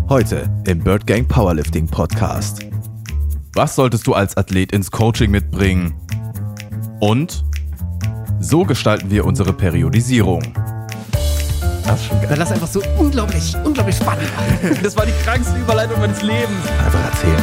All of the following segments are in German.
Heute im Bird Gang Powerlifting Podcast. Was solltest du als Athlet ins Coaching mitbringen? Und so gestalten wir unsere Periodisierung. Das ist schon geil. Das ist einfach so unglaublich spannend. Das war die krankste Überleitung meines Lebens. Einfach erzählen.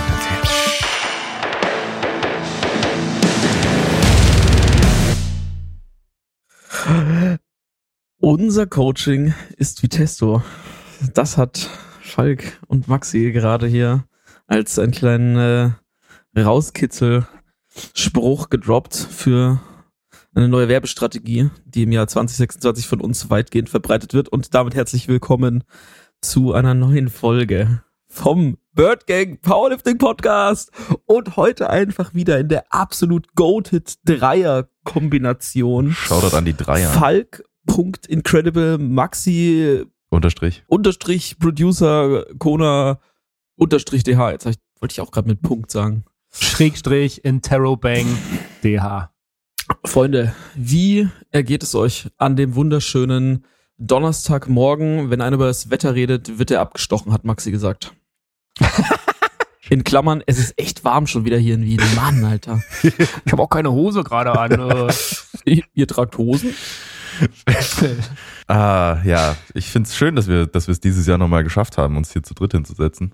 Unser Coaching ist wie Testo. Das hat Falk und Maxi gerade hier als einen kleinen Rauskitzel-Spruch gedroppt für eine neue Werbestrategie, die im Jahr 2026 von uns weitgehend verbreitet wird. Und damit herzlich willkommen zu einer neuen Folge vom Bird Gang Powerlifting Podcast. Und heute einfach wieder in der absolut goated Dreier-Kombination. Shoutout an die Dreier. Falk.incredible, Maxi Unterstrich Producer, Kona _DH. Jetzt wollte ich auch gerade mit Punkt sagen. / Interrobang DH. Freunde, wie ergeht es euch an dem wunderschönen Donnerstagmorgen? Wenn einer über das Wetter redet, wird er abgestochen, hat Maxi gesagt. In Klammern, es ist echt warm schon wieder hier in Wien. Mann, Alter. Ich habe auch keine Hose gerade an. Ihr tragt Hosen? Ja, ich finde es schön, dass wir es dieses Jahr nochmal geschafft haben, uns hier zu dritt hinzusetzen.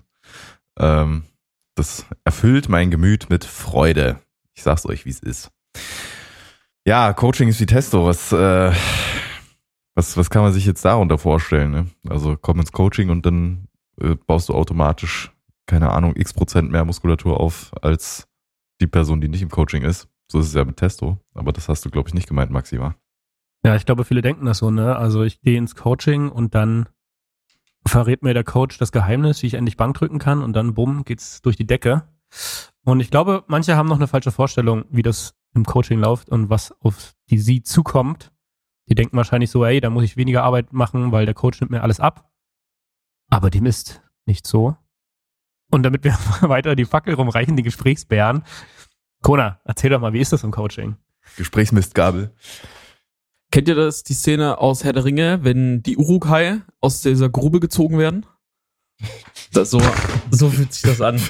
Das erfüllt mein Gemüt mit Freude. Ich sag's euch, wie es ist. Ja, Coaching ist wie Testo. Was kann man sich jetzt darunter vorstellen? Ne? Also komm ins Coaching und dann baust du automatisch, keine Ahnung, x% mehr Muskulatur auf als die Person, die nicht im Coaching ist. So ist es ja mit Testo. Aber das hast du, glaube ich, nicht gemeint, Maxi, wa? Ja, ich glaube, viele denken das so, ne? Also ich gehe ins Coaching und dann verrät mir der Coach das Geheimnis, wie ich endlich Bank drücken kann und dann bumm, geht's durch die Decke. Und ich glaube, manche haben noch eine falsche Vorstellung, wie das im Coaching läuft und was auf die sie zukommt. Die denken wahrscheinlich so, ey, da muss ich weniger Arbeit machen, weil der Coach nimmt mir alles ab. Aber dem ist nicht so. Und damit wir weiter die Fackel rumreichen, die Gesprächsbären. Kona, erzähl doch mal, wie ist das im Coaching? Gesprächsmistgabel. Kennt ihr die Szene aus Herr der Ringe, wenn die Uruk-hai aus dieser Grube gezogen werden? So fühlt sich das an.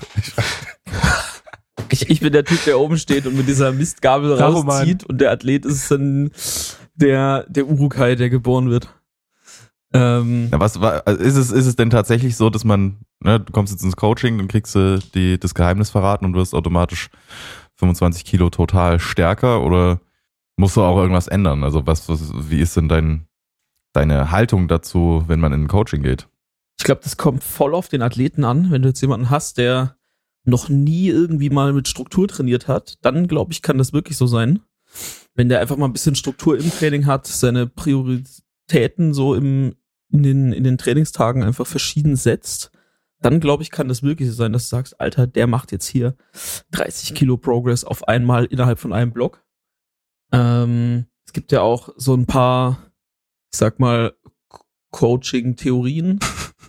Ich bin der Typ, der oben steht und mit dieser Mistgabel rauszieht und der Athlet ist dann der Uruk-hai, der geboren wird. Ja, ist es denn tatsächlich so, dass man, ne, du kommst jetzt ins Coaching, dann kriegst du das Geheimnis verraten und du wirst automatisch 25 Kilo total stärker oder musst du auch irgendwas ändern? Also wie ist denn deine Haltung dazu, wenn man in ein Coaching geht? Ich glaube, das kommt voll auf den Athleten an. Wenn du jetzt jemanden hast, der noch nie irgendwie mal mit Struktur trainiert hat, dann glaube ich, kann das wirklich so sein. Wenn der einfach mal ein bisschen Struktur im Training hat, seine Prioritäten so in den Trainingstagen einfach verschieden setzt, dann glaube ich, kann das wirklich so sein, dass du sagst, Alter, der macht jetzt hier 30 Kilo Progress auf einmal innerhalb von einem Block. Es gibt ja auch so ein paar, ich sag mal, Coaching-Theorien,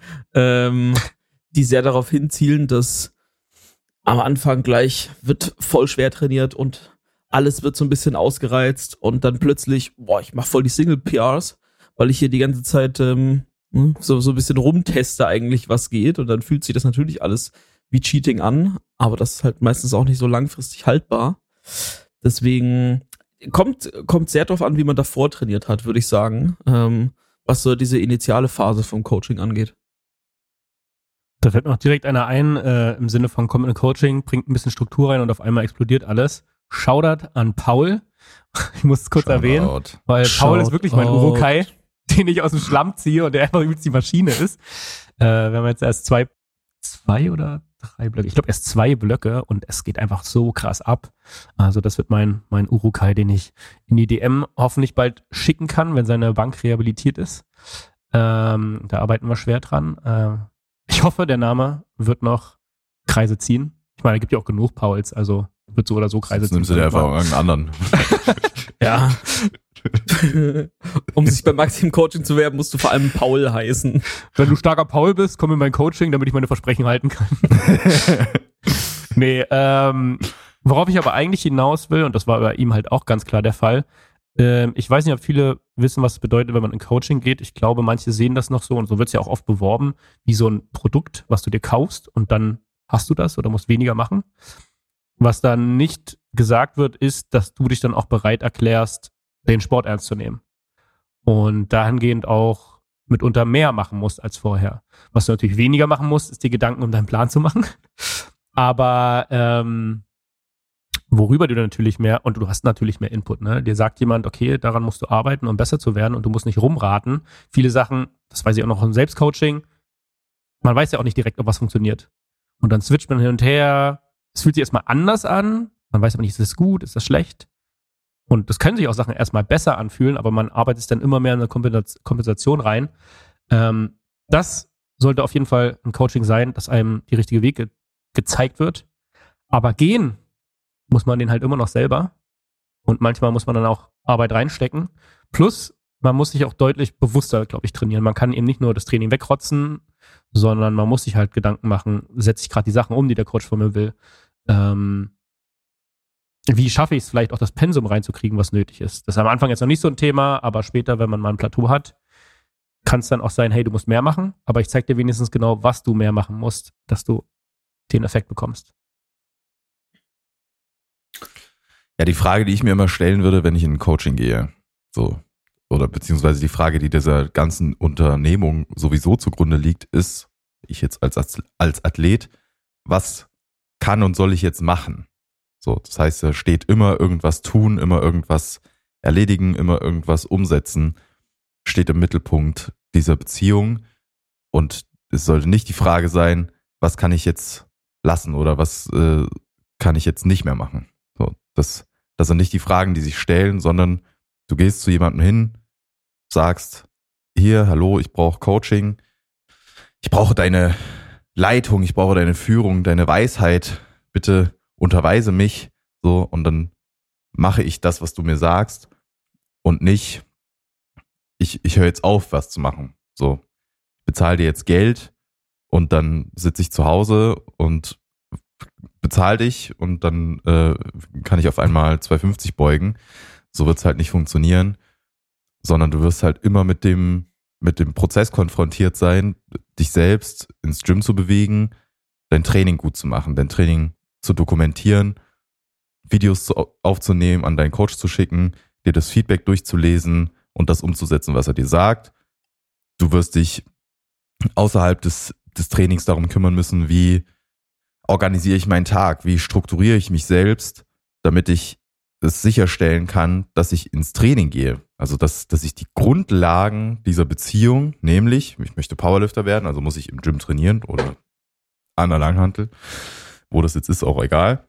die sehr darauf hinzielen, dass am Anfang gleich wird voll schwer trainiert und alles wird so ein bisschen ausgereizt und dann plötzlich, ich mach voll die Single-PRs, weil ich hier die ganze Zeit so ein bisschen rumteste eigentlich, was geht, und dann fühlt sich das natürlich alles wie Cheating an, aber das ist halt meistens auch nicht so langfristig haltbar. Deswegen kommt sehr drauf an, wie man davor trainiert hat, würde ich sagen, was so diese initiale Phase vom Coaching angeht. Da fällt mir auch direkt einer ein, im Sinne von komm in Coaching, bringt ein bisschen Struktur rein und auf einmal explodiert alles. Shoutout an Paul. Ich muss es kurz erwähnen, weil Paul ist wirklich mein Uruk-hai, den ich aus dem Schlamm ziehe und der einfach übelst die Maschine ist. Wir haben jetzt erst zwei oder 3 Blöcke. Ich glaube erst 2 Blöcke und es geht einfach so krass ab. Also das wird mein Uruk-hai, den ich in die DM hoffentlich bald schicken kann, wenn seine Bank rehabilitiert ist. Da arbeiten wir schwer dran. Ich hoffe, der Name wird noch Kreise ziehen. Ich meine, es gibt ja auch genug Pauls, also wird so oder so Kreise ziehen. Nimmst du dir einfach irgendeinen anderen. Ja. Um sich bei Maxi im Coaching zu werben, musst du vor allem Paul heißen. Wenn du starker Paul bist, komm in mein Coaching, damit ich meine Versprechen halten kann. Nee, worauf ich aber eigentlich hinaus will, und das war bei ihm halt auch ganz klar der Fall, Ich weiß nicht, ob viele wissen, was es bedeutet, wenn man in Coaching geht. Ich glaube, manche sehen das noch so und so wird es ja auch oft beworben, wie so ein Produkt, was du dir kaufst und dann hast du das oder musst weniger machen. Was dann nicht gesagt wird, ist, dass du dich dann auch bereit erklärst, den Sport ernst zu nehmen. Und dahingehend auch mitunter mehr machen musst als vorher. Was du natürlich weniger machen musst, ist dir Gedanken um deinen Plan zu machen. Aber worüber du natürlich mehr, und du hast natürlich mehr Input, ne? Dir sagt jemand, okay, daran musst du arbeiten, um besser zu werden und du musst nicht rumraten. Viele Sachen, das weiß ich auch noch im Selbstcoaching, man weiß ja auch nicht direkt, ob was funktioniert. Und dann switcht man hin und her, es fühlt sich erstmal anders an, man weiß aber nicht, ist das gut, ist das schlecht? Und das können sich auch Sachen erstmal besser anfühlen, aber man arbeitet es dann immer mehr in eine Kompensation rein. Das sollte auf jeden Fall ein Coaching sein, dass einem die richtige Wege gezeigt wird. Aber gehen muss man den halt immer noch selber. Und manchmal muss man dann auch Arbeit reinstecken. Plus, man muss sich auch deutlich bewusster, glaube ich, trainieren. Man kann eben nicht nur das Training wegrotzen, sondern man muss sich halt Gedanken machen, setze ich gerade die Sachen um, die der Coach von mir will. Wie schaffe ich es vielleicht auch, das Pensum reinzukriegen, was nötig ist. Das ist am Anfang jetzt noch nicht so ein Thema, aber später, wenn man mal ein Plateau hat, kann es dann auch sein, hey, du musst mehr machen, aber ich zeige dir wenigstens genau, was du mehr machen musst, dass du den Effekt bekommst. Ja, die Frage, die ich mir immer stellen würde, wenn ich in ein Coaching gehe, so, oder beziehungsweise die Frage, die dieser ganzen Unternehmung sowieso zugrunde liegt, ist, ich jetzt als Athlet, was kann und soll ich jetzt machen? So, das heißt, da steht immer irgendwas tun, immer irgendwas erledigen, immer irgendwas umsetzen, steht im Mittelpunkt dieser Beziehung. Und es sollte nicht die Frage sein, was kann ich jetzt lassen oder was kann ich jetzt nicht mehr machen? So, das sind nicht die Fragen, die sich stellen, sondern du gehst zu jemandem hin, sagst, hier, hallo, ich brauche Coaching, ich brauche deine Leitung, ich brauche deine Führung, deine Weisheit, bitte unterweise mich, so, und dann mache ich das, was du mir sagst und nicht, ich höre jetzt auf, was zu machen. So, ich bezahle dir jetzt Geld und dann sitze ich zu Hause und bezahle dich und dann kann ich auf einmal 250 beugen. So wird es halt nicht funktionieren, sondern du wirst halt immer mit dem Prozess konfrontiert sein, dich selbst ins Gym zu bewegen, dein Training gut zu machen, dein Training zu dokumentieren, Videos aufzunehmen, an deinen Coach zu schicken, dir das Feedback durchzulesen und das umzusetzen, was er dir sagt. Du wirst dich außerhalb des Trainings darum kümmern müssen, wie organisiere ich meinen Tag, wie strukturiere ich mich selbst, damit ich es sicherstellen kann, dass ich ins Training gehe. Also dass ich die Grundlagen dieser Beziehung, nämlich, ich möchte Powerlifter werden, also muss ich im Gym trainieren oder an der Langhantel, wo das jetzt ist, auch egal.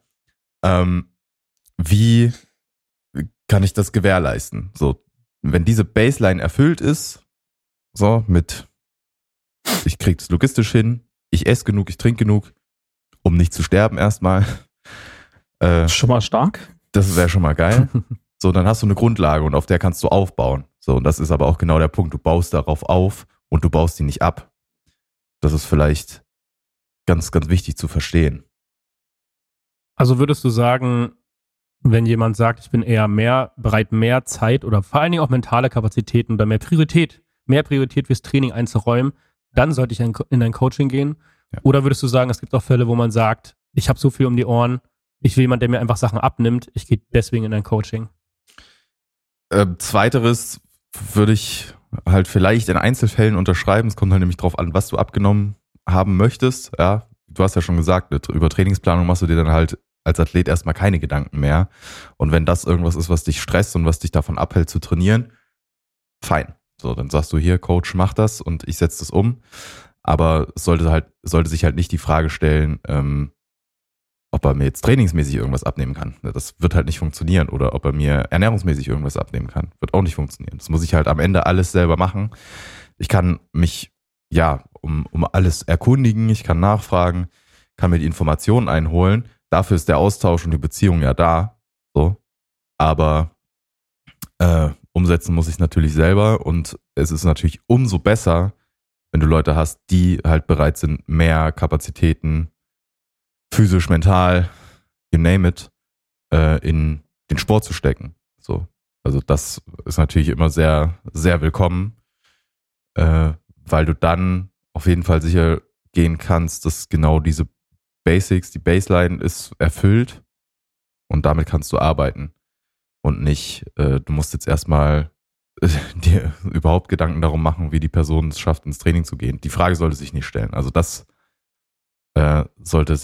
Wie kann ich das gewährleisten? So, wenn diese Baseline erfüllt ist, so mit, ich kriege das logistisch hin, ich esse genug, ich trinke genug, um nicht zu sterben erstmal. Schon mal stark. Das wäre schon mal geil. So, dann hast du eine Grundlage und auf der kannst du aufbauen. So, und das ist aber auch genau der Punkt. Du baust darauf auf und du baust die nicht ab. Das ist vielleicht ganz, ganz wichtig zu verstehen. Also würdest du sagen, wenn jemand sagt, ich bin eher bereit, mehr Zeit oder vor allen Dingen auch mentale Kapazitäten oder mehr Priorität fürs Training einzuräumen, dann sollte ich in ein Coaching gehen? Ja. Oder würdest du sagen, es gibt auch Fälle, wo man sagt, ich habe so viel um die Ohren, ich will jemanden, der mir einfach Sachen abnimmt, ich gehe deswegen in ein Coaching? Zweiteres würde ich halt vielleicht in Einzelfällen unterschreiben. Es kommt halt nämlich drauf an, was du abgenommen haben möchtest. Ja, du hast ja schon gesagt, über Trainingsplanung machst du dir dann halt als Athlet erstmal keine Gedanken mehr. Und wenn das irgendwas ist, was dich stresst und was dich davon abhält zu trainieren, fein. So, dann sagst du hier, Coach, mach das und ich setze das um. Aber es sollte sich halt nicht die Frage stellen, ob er mir jetzt trainingsmäßig irgendwas abnehmen kann. Das wird halt nicht funktionieren. Oder ob er mir ernährungsmäßig irgendwas abnehmen kann. Wird auch nicht funktionieren. Das muss ich halt am Ende alles selber machen. Ich kann mich, ja, um alles erkundigen, ich kann nachfragen, kann mir die Informationen einholen. Dafür ist der Austausch und die Beziehung ja da. So. Aber umsetzen muss ich natürlich selber. Und es ist natürlich umso besser, wenn du Leute hast, die halt bereit sind, mehr Kapazitäten, physisch, mental, you name it, in den Sport zu stecken. So, Also das ist natürlich immer sehr, sehr willkommen, weil du dann auf jeden Fall sicher gehen kannst, dass genau diese Basics, die Baseline ist erfüllt und damit kannst du arbeiten und nicht, du musst jetzt erstmal dir überhaupt Gedanken darum machen, wie die Person es schafft, ins Training zu gehen. Die Frage sollte sich nicht stellen. Also das sollte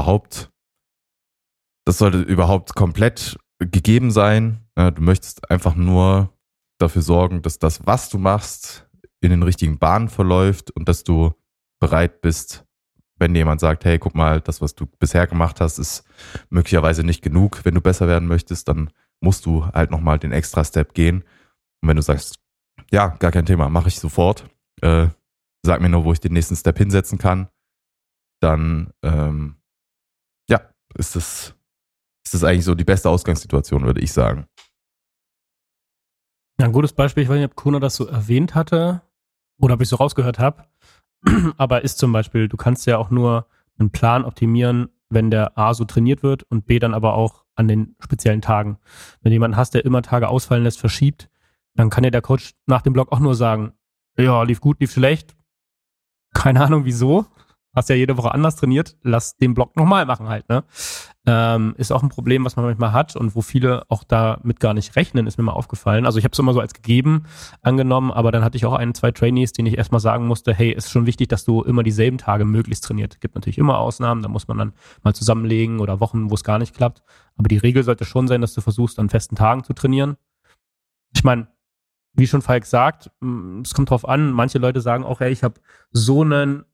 überhaupt komplett gegeben sein. Du möchtest einfach nur dafür sorgen, dass das, was du machst, in den richtigen Bahnen verläuft und dass du bereit bist, wenn jemand sagt, hey, guck mal, das, was du bisher gemacht hast, ist möglicherweise nicht genug. Wenn du besser werden möchtest, dann musst du halt nochmal den extra Step gehen. Und wenn du sagst, ja, gar kein Thema, mache ich sofort, sag mir nur, wo ich den nächsten Step hinsetzen kann, dann ist das eigentlich so die beste Ausgangssituation, würde ich sagen. Ja, ein gutes Beispiel, ich weiß nicht, ob Kuna das so erwähnt hatte oder ob ich so rausgehört habe, aber ist zum Beispiel, du kannst ja auch nur einen Plan optimieren, wenn der A so trainiert wird und B dann aber auch an den speziellen Tagen. Wenn du jemanden hast, der immer Tage ausfallen lässt, verschiebt, dann kann dir der Coach nach dem Block auch nur sagen, ja, lief gut, lief schlecht, keine Ahnung wieso, hast ja jede Woche anders trainiert, lass den Block nochmal machen halt, ne? Ist auch ein Problem, was man manchmal hat und wo viele auch damit gar nicht rechnen, ist mir mal aufgefallen. Also ich habe es immer so als gegeben angenommen, aber dann hatte ich auch 2 Trainees, denen ich erstmal sagen musste, hey, ist schon wichtig, dass du immer dieselben Tage möglichst trainiert. Gibt natürlich immer Ausnahmen, da muss man dann mal zusammenlegen oder Wochen, wo es gar nicht klappt. Aber die Regel sollte schon sein, dass du versuchst, an festen Tagen zu trainieren. Ich meine, wie schon Falk sagt, es kommt drauf an, manche Leute sagen auch, hey, ich habe so einen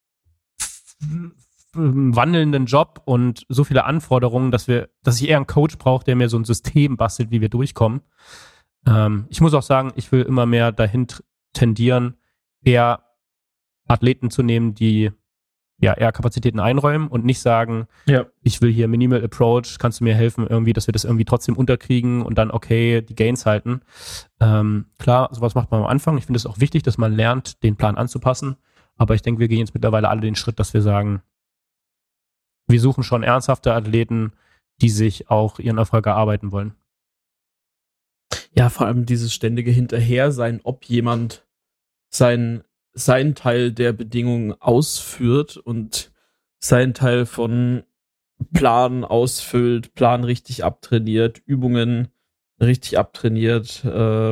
wandelnden Job und so viele Anforderungen, dass ich eher einen Coach brauche, der mir so ein System bastelt, wie wir durchkommen. Ich muss auch sagen, ich will immer mehr dahin tendieren, eher Athleten zu nehmen, die ja eher Kapazitäten einräumen und nicht sagen, ich will hier Minimal Approach, kannst du mir helfen irgendwie, dass wir das irgendwie trotzdem unterkriegen und dann okay, die Gains halten. Klar, sowas macht man am Anfang. Ich finde es auch wichtig, dass man lernt, den Plan anzupassen. Aber ich denke, wir gehen jetzt mittlerweile alle den Schritt, dass wir sagen, wir suchen schon ernsthafte Athleten, die sich auch ihren Erfolg erarbeiten wollen. Ja, vor allem dieses ständige Hinterhersein, ob jemand sein Teil der Bedingungen ausführt und sein Teil von Plan ausfüllt, Plan richtig abtrainiert, Übungen richtig abtrainiert,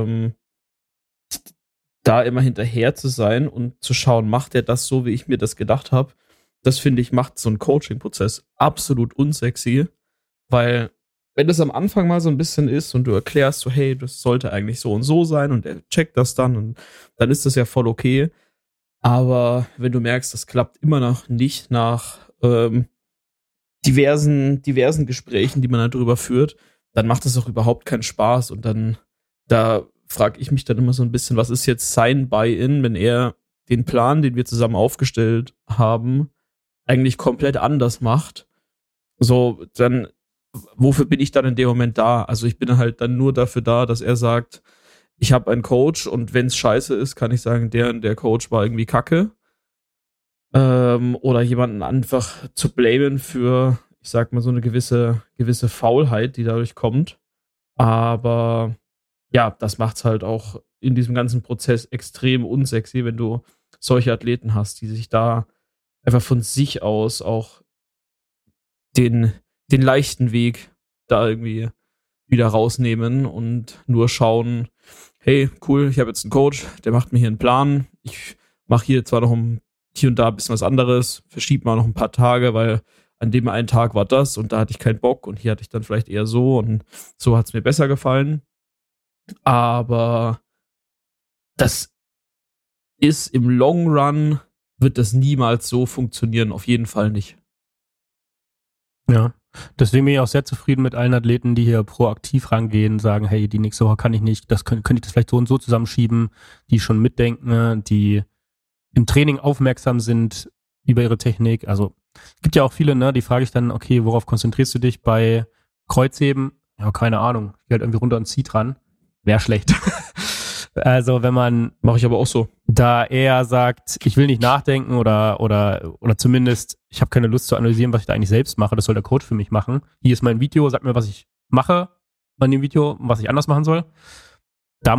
da immer hinterher zu sein und zu schauen, macht er das so, wie ich mir das gedacht habe, das finde ich, macht so einen Coaching-Prozess absolut unsexy, weil wenn das am Anfang mal so ein bisschen ist und du erklärst so, hey, das sollte eigentlich so und so sein und er checkt das dann und dann ist das ja voll okay, aber wenn du merkst, das klappt immer noch nicht nach diversen Gesprächen, die man darüber führt, dann macht das auch überhaupt keinen Spaß und dann, da frage ich mich dann immer so ein bisschen, was ist jetzt sein Buy-in, wenn er den Plan, den wir zusammen aufgestellt haben, eigentlich komplett anders macht. So, dann, wofür bin ich dann in dem Moment da? Also ich bin halt dann nur dafür da, dass er sagt, ich habe einen Coach und wenn es scheiße ist, kann ich sagen, der Coach war irgendwie kacke. Oder jemanden einfach zu blamen für, ich sag mal, so eine gewisse Faulheit, die dadurch kommt. Aber ja, das macht's halt auch in diesem ganzen Prozess extrem unsexy, wenn du solche Athleten hast, die sich da einfach von sich aus auch den leichten Weg da irgendwie wieder rausnehmen und nur schauen, hey, cool, ich habe jetzt einen Coach, der macht mir hier einen Plan, ich mache hier zwar noch hier und da ein bisschen was anderes, verschiebe mal noch ein paar Tage, weil an dem einen Tag war das und da hatte ich keinen Bock und hier hatte ich dann vielleicht eher so und so hat es mir besser gefallen. Aber das ist im Long Run, wird das niemals so funktionieren, auf jeden Fall nicht. Ja, deswegen bin ich auch sehr zufrieden mit allen Athleten, die hier proaktiv rangehen, sagen, hey, die nächste Woche kann ich nicht, das könnte ich das vielleicht so und so zusammenschieben, die schon mitdenken, die im Training aufmerksam sind über ihre Technik. Also es gibt ja auch viele, ne, die frage ich dann, okay, worauf konzentrierst du dich bei Kreuzheben? Ja, keine Ahnung, ich gehe halt irgendwie runter und zieh dran. Wäre schlecht. Also wenn man, mache ich aber auch so, da eher sagt, ich will nicht nachdenken oder zumindest, ich habe keine Lust zu analysieren, was ich da eigentlich selbst mache, das soll der Coach für mich machen. Hier ist mein Video, sag mir, was ich mache, an dem Video, was ich anders machen soll. Da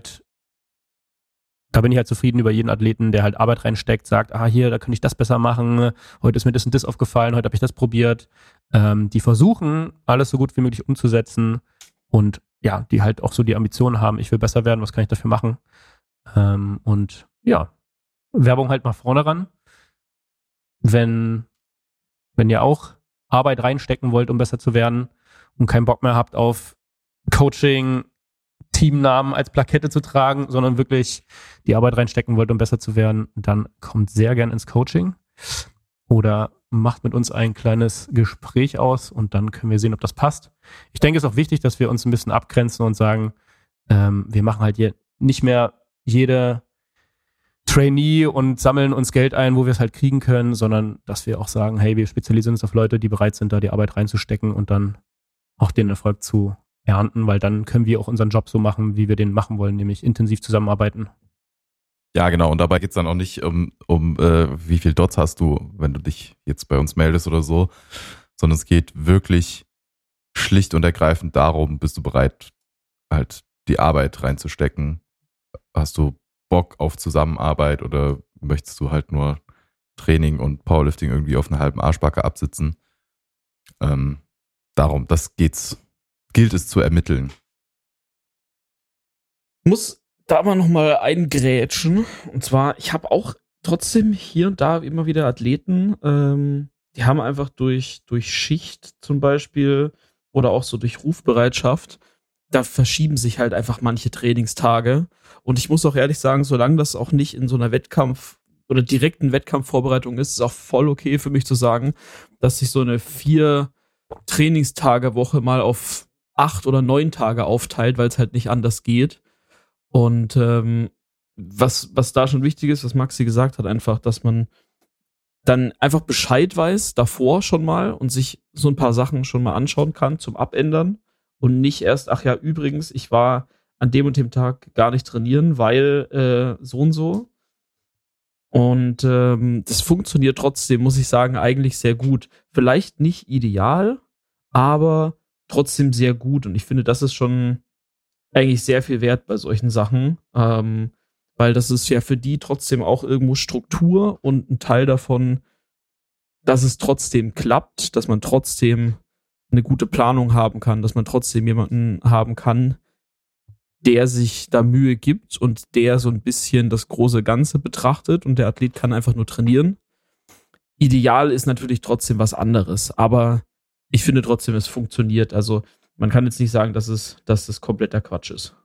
bin ich halt zufrieden über jeden Athleten, der halt Arbeit reinsteckt, sagt, hier, da könnte ich das besser machen, heute ist mir das und das aufgefallen, heute habe ich das probiert. Die versuchen, alles so gut wie möglich umzusetzen und ja, die halt auch so die Ambitionen haben, ich will besser werden, was kann ich dafür machen? Und ja, Werbung halt mal vorne ran. Wenn ihr auch Arbeit reinstecken wollt, um besser zu werden und keinen Bock mehr habt auf Coaching, Teamnamen als Plakette zu tragen, sondern wirklich die Arbeit reinstecken wollt, um besser zu werden, dann kommt sehr gern ins Coaching oder macht mit uns ein kleines Gespräch aus und dann können wir sehen, ob das passt. Ich denke, es ist auch wichtig, dass wir uns ein bisschen abgrenzen und sagen, wir machen halt hier nicht mehr jede Trainee und sammeln uns Geld ein, wo wir es halt kriegen können, sondern dass wir auch sagen, hey, wir spezialisieren uns auf Leute, die bereit sind, da die Arbeit reinzustecken und dann auch den Erfolg zu ernten, weil dann können wir auch unseren Job so machen, wie wir den machen wollen, nämlich intensiv zusammenarbeiten. Ja, genau. Und dabei geht es dann auch nicht um wie viel Dots hast du, wenn du dich jetzt bei uns meldest oder so, sondern es geht wirklich schlicht und ergreifend darum, bist du bereit, halt die Arbeit reinzustecken? Hast du Bock auf Zusammenarbeit oder möchtest du halt nur Training und Powerlifting irgendwie auf einer halben Arschbacke absitzen? Darum, gilt es zu ermitteln. Ich muss da aber nochmal eingrätschen. Und zwar, ich habe auch trotzdem hier und da immer wieder Athleten, die haben einfach durch Schicht zum Beispiel oder auch so durch Rufbereitschaft, da verschieben sich halt einfach manche Trainingstage. Und ich muss auch ehrlich sagen, solange das auch nicht in so einer Wettkampf- oder direkten Wettkampfvorbereitung ist auch voll okay für mich zu sagen, dass sich so eine 4-Trainingstage-Woche mal auf 8 oder 9 Tage aufteilt, weil es halt nicht anders geht. Und was da schon wichtig ist, was Maxi gesagt hat, einfach, dass man dann einfach Bescheid weiß, davor schon mal und sich so ein paar Sachen schon mal anschauen kann zum Abändern und nicht erst, ach ja, übrigens, ich war an dem und dem Tag gar nicht trainieren, weil so und so. Und das funktioniert trotzdem, muss ich sagen, eigentlich sehr gut. Vielleicht nicht ideal, aber trotzdem sehr gut. Und ich finde, das ist schon eigentlich sehr viel wert bei solchen Sachen, weil das ist ja für die trotzdem auch irgendwo Struktur und ein Teil davon, dass es trotzdem klappt, dass man trotzdem eine gute Planung haben kann, dass man trotzdem jemanden haben kann, der sich da Mühe gibt und der so ein bisschen das große Ganze betrachtet und der Athlet kann einfach nur trainieren. Ideal ist natürlich trotzdem was anderes, aber ich finde trotzdem, es funktioniert. Also man kann jetzt nicht sagen, dass das kompletter Quatsch ist.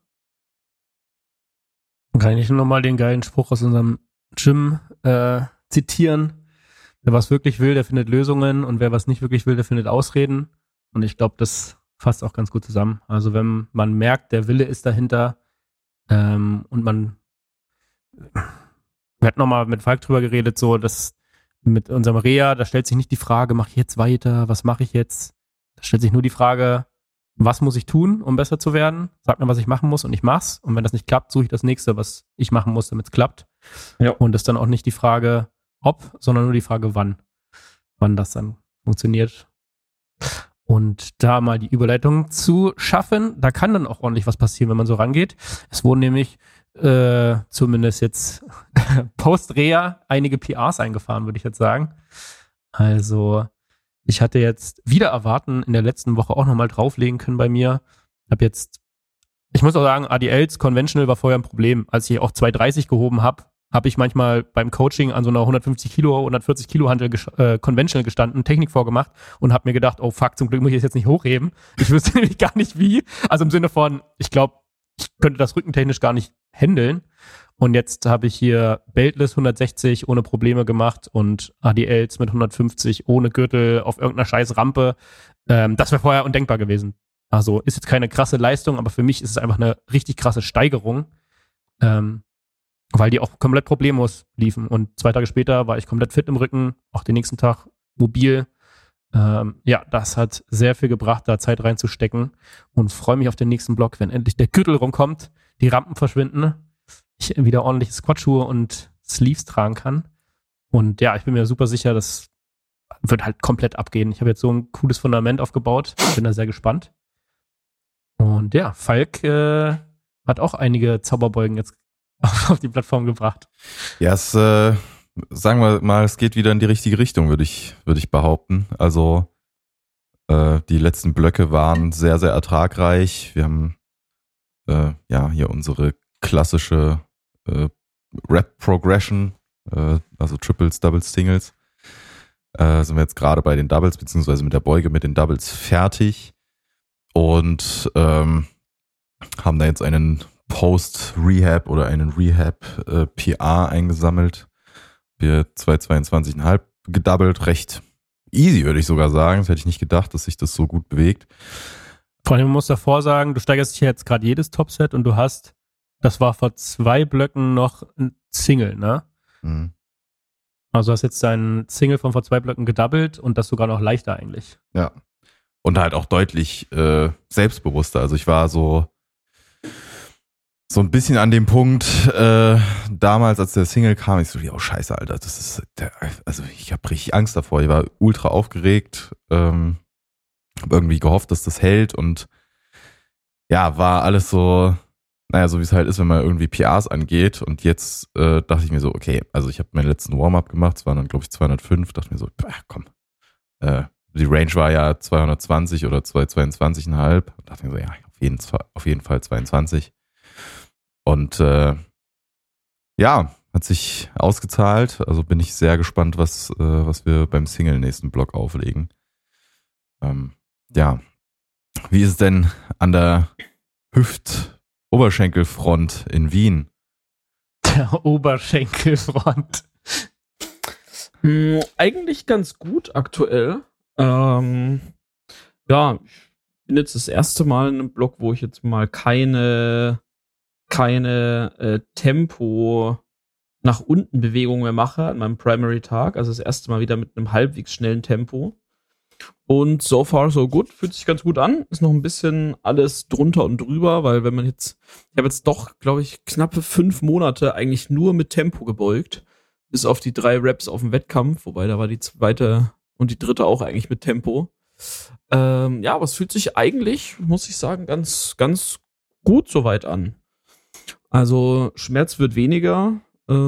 Kann ich nochmal den geilen Spruch aus unserem Gym zitieren? Wer was wirklich will, der findet Lösungen und wer was nicht wirklich will, der findet Ausreden. Und ich glaube, das fasst auch ganz gut zusammen. Also wenn man merkt, der Wille ist dahinter und wir hatten nochmal mit Falk drüber geredet, so dass mit unserem Reha, da stellt sich nicht die Frage, mache ich jetzt weiter, was mache ich jetzt? Da stellt sich nur die Frage, was muss ich tun, um besser zu werden? Sag mir, was ich machen muss und ich mach's. Und wenn das nicht klappt, suche ich das nächste, was ich machen muss, damit es klappt. Ja. Und das ist dann auch nicht die Frage, ob, sondern nur die Frage, wann das dann funktioniert. Und da mal die Überleitung zu schaffen, da kann dann auch ordentlich was passieren, wenn man so rangeht. Es wurden nämlich zumindest jetzt post-Reha einige PRs eingefahren, würde ich jetzt sagen. Also ich hatte jetzt wieder erwarten, in der letzten Woche auch nochmal drauflegen können bei mir. Ich muss auch sagen, ADLs Conventional war vorher ein Problem. Als ich auch 230 gehoben habe ich manchmal beim Coaching an so einer 150 Kilo, 140 Kilo Hantel Conventional gestanden, Technik vorgemacht und habe mir gedacht, oh fuck, zum Glück muss ich das jetzt nicht hochheben. Ich wüsste nämlich gar nicht wie. Also im Sinne von, ich glaube, ich könnte das rückentechnisch gar nicht handeln. Und jetzt habe ich hier Beltless 160 ohne Probleme gemacht und ADLs mit 150 ohne Gürtel auf irgendeiner scheiß Rampe. Das wäre vorher undenkbar gewesen. Also ist jetzt keine krasse Leistung, aber für mich ist es einfach eine richtig krasse Steigerung, weil die auch komplett problemlos liefen. Und 2 Tage später war ich komplett fit im Rücken, auch den nächsten Tag mobil. Ja, das hat sehr viel gebracht, da Zeit reinzustecken und freue mich auf den nächsten Block, wenn endlich der Gürtel rumkommt, die Rampen verschwinden, ich wieder ordentliche Squatschuhe und Sleeves tragen kann. Und ja, ich bin mir super sicher, das wird halt komplett abgehen. Ich habe jetzt so ein cooles Fundament aufgebaut, bin da sehr gespannt. Und ja, Falk hat auch einige Zauberbeugen jetzt auf die Plattform gebracht. Ja, sagen wir mal, es geht wieder in die richtige Richtung, würde ich behaupten. Also die letzten Blöcke waren sehr, sehr ertragreich. Wir haben hier unsere klassische Rep-Progression, also Triples, Doubles, Singles. Sind wir jetzt gerade bei den Doubles, beziehungsweise mit der Beuge mit den Doubles fertig und haben da jetzt einen Post-Rehab oder einen Rehab-PR eingesammelt. Wir 2,22,5 gedoubled, recht easy, würde ich sogar sagen. Das hätte ich nicht gedacht, dass sich das so gut bewegt. Vor allem, man muss davor sagen, du steigerst dich jetzt gerade jedes Topset und du hast, das war vor 2 Blöcken noch ein Single, ne? Mhm. Also hast jetzt deinen Single von vor 2 Blöcken gedoubled und das sogar noch leichter eigentlich. Ja. Und halt auch deutlich selbstbewusster. Also ich war so ein bisschen an dem Punkt, damals, als der Single kam, ich so, oh scheiße, Alter, also ich habe richtig Angst davor. Ich war ultra aufgeregt, habe irgendwie gehofft, dass das hält und ja, war alles so, naja, so wie es halt ist, wenn man irgendwie PRs angeht. Und jetzt dachte ich mir so, okay, also ich habe meinen letzten Warm-up gemacht, es waren dann, glaube ich, 205, dachte mir so, komm, die Range war ja 220 oder 222,5. Dachte mir so, ja, auf jeden Fall 22. Und hat sich ausgezahlt. Also bin ich sehr gespannt, was wir beim Single nächsten Block auflegen. Wie ist es denn an der Oberschenkelfront in Wien? Der Oberschenkelfront. Eigentlich ganz gut aktuell. Ich bin jetzt das erste Mal in einem Block, wo ich jetzt mal keine Tempo nach unten Bewegung mehr mache an meinem Primary Tag. Also das erste Mal wieder mit einem halbwegs schnellen Tempo. Und so far so good, fühlt sich ganz gut an. Ist noch ein bisschen alles drunter und drüber, weil ich habe jetzt doch, glaube ich, knappe 5 Monate eigentlich nur mit Tempo gebeugt. Bis auf die 3 Reps auf dem Wettkampf, wobei da war die zweite und die dritte auch eigentlich mit Tempo. Aber es fühlt sich eigentlich, muss ich sagen, ganz, ganz gut soweit an. Also Schmerz wird weniger.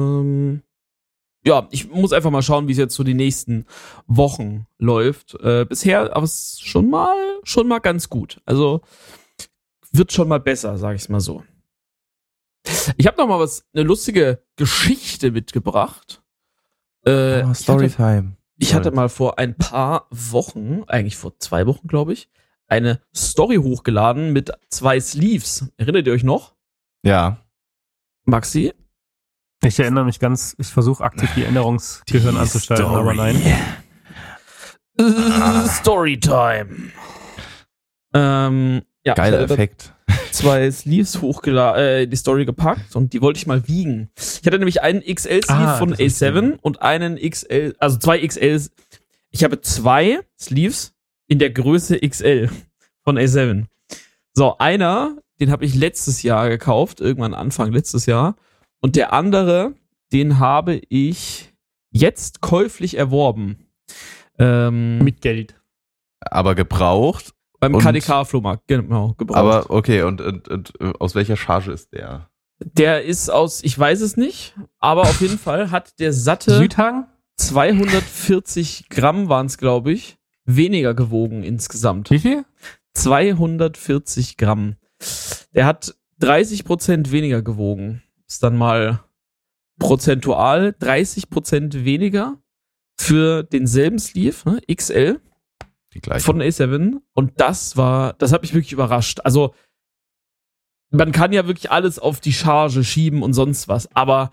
Ich muss einfach mal schauen, wie es jetzt so die nächsten Wochen läuft. Bisher, aber es ist schon mal ganz gut. Also wird schon mal besser, sage ich es mal so. Ich habe noch mal eine lustige Geschichte mitgebracht. Storytime. Ich hatte mal vor ein paar Wochen, eigentlich vor 2 Wochen, glaube ich, eine Story hochgeladen mit 2 Sleeves. Erinnert ihr euch noch? Ja. Maxi? Ich erinnere mich ich versuche aktiv die Erinnerungsgehirn anzustellen, aber nein. Storytime. Geiler Effekt. 2 Sleeves hochgeladen, die Story gepackt und die wollte ich mal wiegen. Ich hatte nämlich einen XL-Sleeve von A7 und einen XL, also 2 XLs. Ich habe 2 Sleeves in der Größe XL von A7. So, einer, den habe ich letztes Jahr gekauft, irgendwann Anfang letztes Jahr. Und der andere, den habe ich jetzt käuflich erworben. Mit Geld. Aber gebraucht? Beim KDK-Flohmarkt, genau, gebraucht. Aber okay, und aus welcher Charge ist der? Der ist aus, ich weiß es nicht, aber auf jeden Fall hat der satte Südhang? 240 Gramm waren es, glaube ich, weniger gewogen insgesamt. Wie viel? 240 Gramm. Der hat 30% weniger gewogen. Ist dann mal prozentual 30% weniger für denselben Sleeve, ne, XL. Von A7 und das hat mich wirklich überrascht. Also man kann ja wirklich alles auf die Charge schieben und sonst was, aber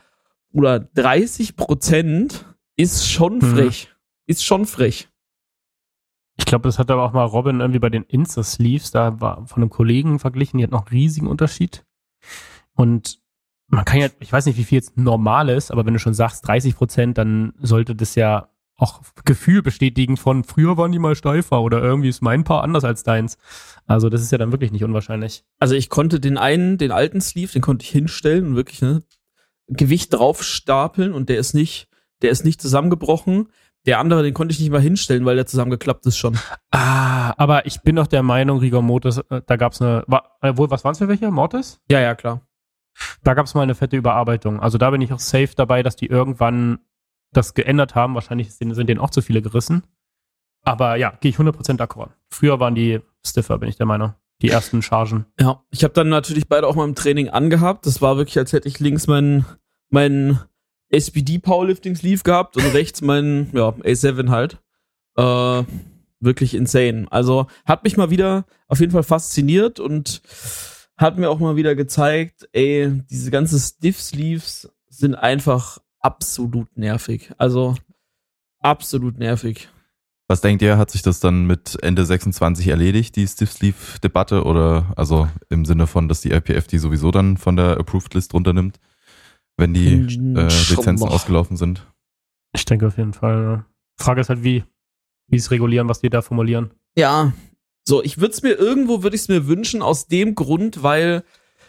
30% ist schon frech. Ist schon frech. Ich glaube, das hat aber auch mal Robin irgendwie bei den Insta-Sleeves, da war von einem Kollegen verglichen, die hat noch einen riesigen Unterschied. Und man kann ja, ich weiß nicht, wie viel jetzt normal ist, aber wenn du schon sagst 30%, dann sollte das ja auch Gefühl bestätigen von früher waren die mal steifer oder irgendwie ist mein Paar anders als deins. Also das ist ja dann wirklich nicht unwahrscheinlich. Also ich konnte den alten Sleeve, den konnte ich hinstellen und wirklich Gewicht drauf stapeln und der ist nicht zusammengebrochen. Der andere, den konnte ich nicht mal hinstellen, weil der zusammengeklappt ist schon. Aber ich bin doch der Meinung, Rigor Mortis, da gab's was waren es für welche? Mortis? Ja, klar. Da gab's mal eine fette Überarbeitung. Also da bin ich auch safe dabei, dass die irgendwann das geändert haben. Wahrscheinlich sind denen auch zu viele gerissen. Aber ja, gehe ich 100% d'accord. Früher waren die stiffer, bin ich der Meinung. Die ersten Chargen. Ja, ich habe dann natürlich beide auch mal im Training angehabt. Das war wirklich, als hätte ich links mein SPD Powerlifting Sleeve gehabt und rechts mein A7 halt. Wirklich insane. Also hat mich mal wieder auf jeden Fall fasziniert und hat mir auch mal wieder gezeigt, diese ganzen Stiff Sleeves sind einfach absolut nervig. Also absolut nervig. Was denkt ihr, hat sich das dann mit Ende 26 erledigt, die Stiff-Sleeve-Debatte? Oder also im Sinne von, dass die IPF die sowieso dann von der Approved-List runternimmt, wenn die Lizenzen ausgelaufen sind? Ich denke auf jeden Fall. Ja. Frage ist halt, wie es regulieren, was die da formulieren. Ja, so, ich würde es mir wünschen, aus dem Grund, weil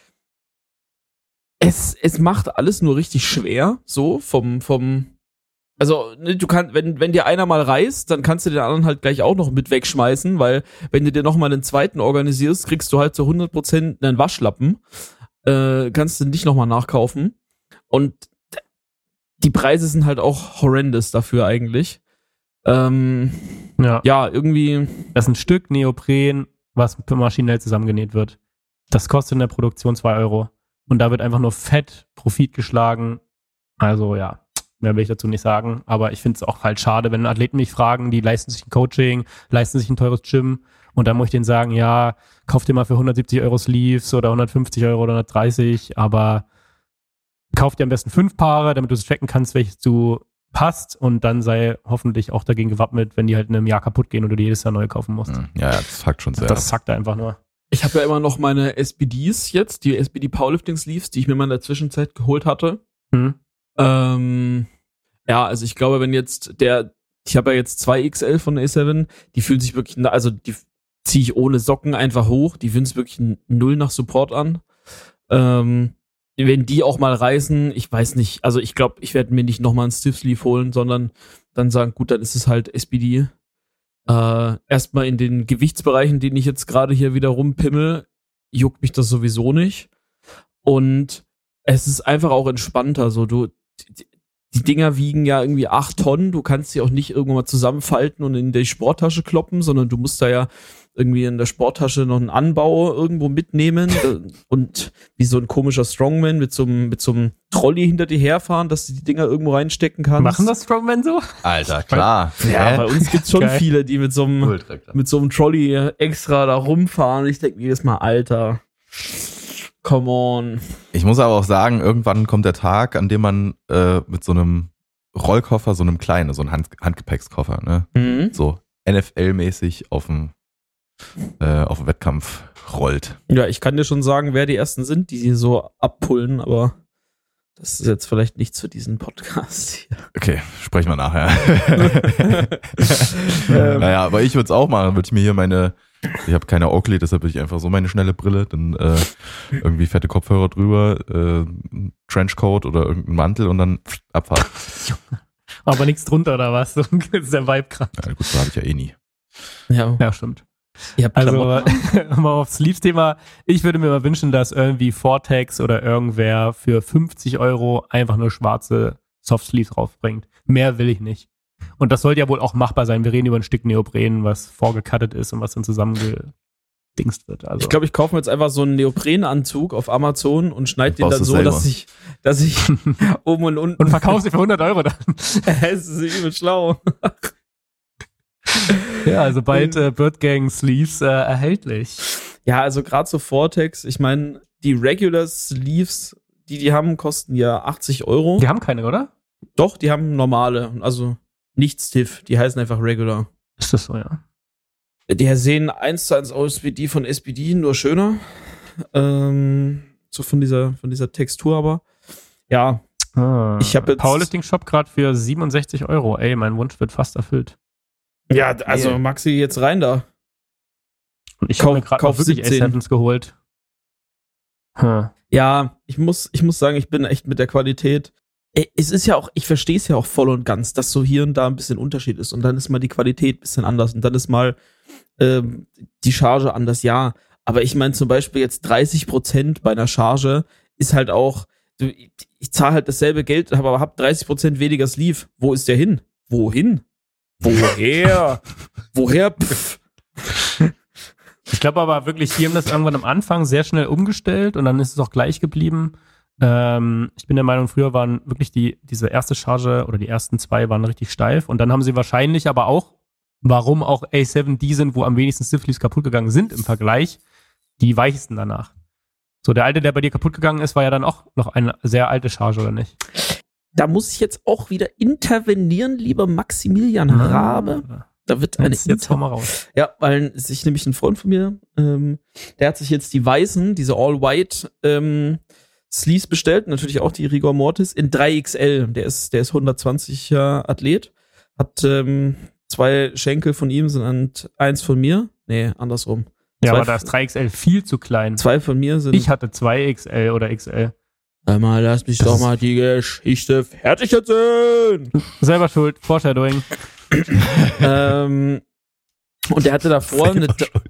es macht alles nur richtig schwer, so also, du kannst, wenn dir einer mal reißt, dann kannst du den anderen halt gleich auch noch mit wegschmeißen, weil wenn du dir nochmal einen zweiten organisierst, kriegst du halt zu 100% einen Waschlappen, kannst du nicht nochmal nachkaufen und die Preise sind halt auch horrendous dafür eigentlich. Ja, irgendwie. Das ist ein Stück Neopren, was maschinell zusammengenäht wird. Das kostet in der Produktion 2 Euro. Und da wird einfach nur fett Profit geschlagen. Also ja, mehr will ich dazu nicht sagen. Aber ich finde es auch halt schade, wenn Athleten mich fragen, die leisten sich ein Coaching, leisten sich ein teures Gym. Und dann muss ich denen sagen, ja, kauf dir mal für 170 Euro Sleeves oder 150 Euro oder 130. Aber kauf dir am besten 5 Paare, damit du es checken kannst, welches du passt, und dann sei hoffentlich auch dagegen gewappnet, wenn die halt in einem Jahr kaputt gehen und du die jedes Jahr neu kaufen musst. Ja, das fuckt schon sehr. Das zackt einfach nur. Ich habe ja immer noch meine SBDs jetzt, die SPD Powerlifting Sleeves, die ich mir mal in der Zwischenzeit geholt hatte. Ja, also ich glaube, wenn jetzt ich habe ja jetzt 2 XL von A7, die fühlen sich wirklich, also die ziehe ich ohne Socken einfach hoch, die fühlen sich wirklich null nach Support an. Wenn die auch mal reißen, ich weiß nicht, also ich glaube, ich werde mir nicht nochmal einen Stiff Sleeve holen, sondern dann sagen, gut, dann ist es halt SPD. Erstmal in den Gewichtsbereichen, denen ich jetzt gerade hier wieder rumpimmel, juckt mich das sowieso nicht. Und es ist einfach auch entspannter, so die Dinger wiegen ja irgendwie 8 Tonnen, du kannst sie auch nicht irgendwann mal zusammenfalten und in die Sporttasche kloppen, sondern du musst da ja irgendwie in der Sporttasche noch einen Anbau irgendwo mitnehmen und wie so ein komischer Strongman mit so einem Trolley hinter dir herfahren, dass du die Dinger irgendwo reinstecken kannst. Machen das Strongmen so? Alter, klar. Ja, bei uns gibt's schon viele, die mit so einem Trolley extra da rumfahren. Ich denke mir jedes Mal, Alter, come on. Ich muss aber auch sagen, irgendwann kommt der Tag, an dem man mit so einem Rollkoffer, so einem kleinen, so einem Handgepäckskoffer, ne? So NFL-mäßig auf dem Wettkampf rollt. Ja, ich kann dir schon sagen, wer die Ersten sind, die sie so abpullen, aber das ist jetzt vielleicht nichts für diesen Podcast hier. Okay, sprechen wir nachher. Naja, aber ich würde es auch machen, würde ich mir hier ich habe keine Oakley, deshalb würde ich einfach so meine schnelle Brille, dann irgendwie fette Kopfhörer drüber, Trenchcoat oder irgendein Mantel und dann Abfahrt. Aber nichts drunter oder was? So ist der Vibe gerade. Ja, gut, so habe ich ja eh nie. Ja, stimmt. Also, mal aufs Sleeves-Thema. Ich würde mir mal wünschen, dass irgendwie Vortex oder irgendwer für 50 Euro einfach nur schwarze Soft-Sleeves raufbringt. Mehr will ich nicht. Und das sollte ja wohl auch machbar sein. Wir reden über ein Stück Neopren, was vorgecuttet ist und was dann zusammengedingst wird. Also. Ich glaube, ich kaufe mir jetzt einfach so einen Neoprenanzug auf Amazon und schneide den dann so, dass ich oben und unten... Und verkaufe sie für 100 Euro dann. Es ist übel schlau. Ja, also bald Bird Gang Sleeves erhältlich. Ja, also gerade so Vortex, ich meine, die Regular Sleeves, die haben, kosten ja 80 Euro. Die haben keine, oder? Doch, die haben normale, also nicht stiff, die heißen einfach Regular. Ist das so, ja? Die sehen 1:1 aus wie die von SPD, nur schöner. So von dieser Textur aber. Ja. Ich habe jetzt Powerlifting Shop gerade für 67 Euro. Ey, mein Wunsch wird fast erfüllt. Ja, also Maxi, jetzt rein da. Und ich habe mir gerade wirklich A7s geholt. Ja, ich muss sagen, ich bin echt mit der Qualität Es ist ja auch, ich verstehe es ja auch voll und ganz, dass so hier und da ein bisschen Unterschied ist und dann ist mal die Qualität ein bisschen anders und dann ist mal die Charge anders, ja. Aber ich meine zum Beispiel jetzt 30% bei einer Charge ist halt auch, ich zahle halt dasselbe Geld, aber habe 30% weniger Sleeve. Wo ist der hin? Wohin? Woher? Woher? Pff. Ich glaube aber wirklich, die haben das irgendwann am Anfang sehr schnell umgestellt und dann ist es auch gleich geblieben. Ich bin der Meinung, früher waren wirklich diese erste Charge oder die ersten 2 waren richtig steif und dann haben sie wahrscheinlich aber auch, warum auch A7 die sind, wo am wenigsten Stiffleaves kaputt gegangen sind im Vergleich, die weichesten danach. So, der alte, der bei dir kaputt gegangen ist, war ja dann auch noch eine sehr alte Charge, oder nicht? Da muss ich jetzt auch wieder intervenieren, lieber Maximilian Rabe. Da wird eine jetzt hau mal raus. Ja, weil sich nämlich ein Freund von mir, der hat sich jetzt die weißen, diese All-White Sleeves bestellt, natürlich auch die Rigor Mortis in 3XL. Der ist 120er Athlet, hat 2 Schenkel von ihm, sind 1 von mir. Nee, andersrum. Ja, aber da ist 3XL viel zu klein. 2 von mir sind. Ich hatte 2XL oder XL. Einmal, lass mich doch mal die Geschichte fertig erzählen. Selber schuld, Foreshadowing. Und der hatte davor eine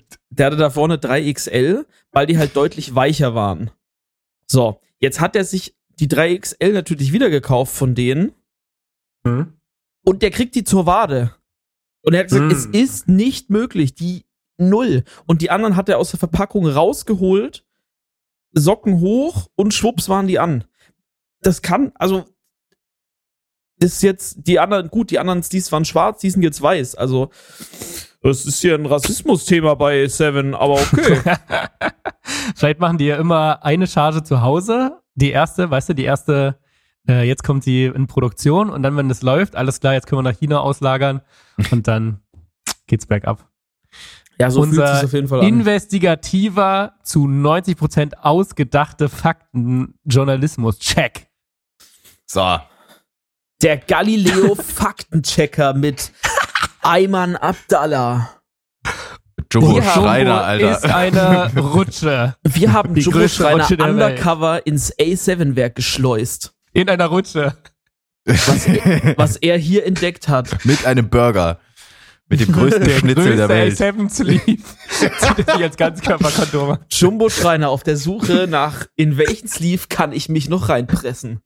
3XL, weil die halt deutlich weicher waren. So, jetzt hat er sich die 3XL natürlich wieder gekauft von denen. Und der kriegt die zur Wade. Und er hat gesagt, es ist nicht möglich, die 0. Und die anderen hat er aus der Verpackung rausgeholt, Socken hoch und schwupps waren die an. Das kann, also ist jetzt, die anderen Sleeves waren schwarz, die sind jetzt weiß. Also das ist hier ein Rassismus-Thema bei A7, aber okay. Vielleicht machen die ja immer eine Charge zu Hause, die erste, jetzt kommt sie in Produktion und dann, wenn das läuft, alles klar, jetzt können wir nach China auslagern und dann geht's bergab. Ja, so unser fühlt sich auf jeden Fall an. Investigativer, zu 90% ausgedachte Faktenjournalismus. Check. So. Der Galileo-Faktenchecker mit Ayman Abdallah. Jumbo Schreiner, Alter. Ist eine Rutsche. Wir haben Die Jumbo größte Schreiner Rutsche der undercover ins A7-Werk geschleust. In einer Rutsche. Was er hier entdeckt hat. Mit einem Burger. Mit dem größten Schnitzel der Welt. A7 Sleeve. Zieht es sich als Ganzkörperkondom. Jumbo Schreiner auf der Suche nach, in welchen Sleeve kann ich mich noch reinpressen?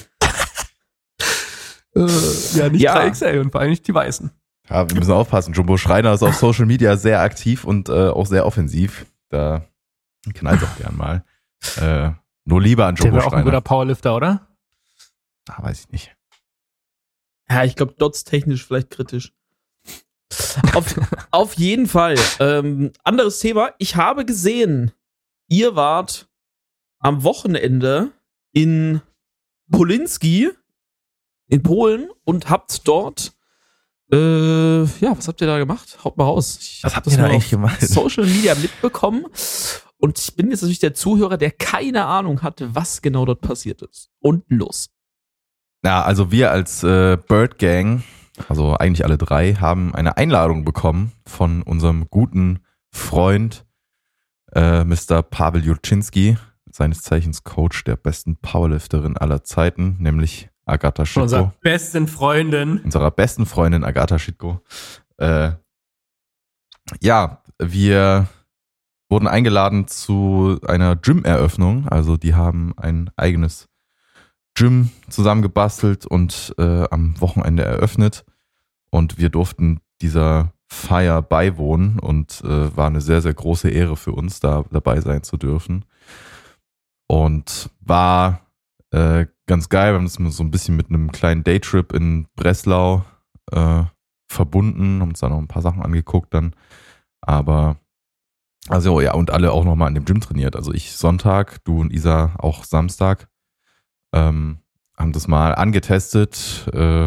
Ja, nicht 3XL und vor allem nicht die weißen. Ja, wir müssen aufpassen. Jumbo Schreiner ist auf Social Media sehr aktiv und auch sehr offensiv. Da knallt auch gern mal. Nur lieber an Jumbo Schreiner. Der wäre auch ein guter Powerlifter, oder? Weiß ich nicht. Ja, ich glaube, Dots technisch vielleicht kritisch. Auf jeden Fall. Anderes Thema. Ich habe gesehen, ihr wart am Wochenende in Polinski in Polen und habt dort was habt ihr da gemacht? Haut mal raus. Was habt ihr da eigentlich gemacht? Social Media mitbekommen und ich bin jetzt natürlich der Zuhörer, der keine Ahnung hatte, was genau dort passiert ist. Und los. Ja, also wir als Bird Gang, also eigentlich alle 3, haben eine Einladung bekommen von unserem guten Freund Mr. Pavel Jurczynski, seines Zeichens Coach der besten Powerlifterin aller Zeiten, nämlich Agata Schitko. Unserer besten Freundin Agata Schitko. Wir wurden eingeladen zu einer Gym-Eröffnung. Also die haben ein eigenes Gym zusammengebastelt und am Wochenende eröffnet. Und wir durften dieser Feier beiwohnen und war eine sehr, sehr große Ehre für uns, da dabei sein zu dürfen. Und war ganz geil. Wir haben das so ein bisschen mit einem kleinen Daytrip in Breslau verbunden, haben uns da noch ein paar Sachen angeguckt dann. Aber, also ja, und alle auch nochmal in dem Gym trainiert. Also ich Sonntag, du und Isa auch Samstag. Haben das mal angetestet.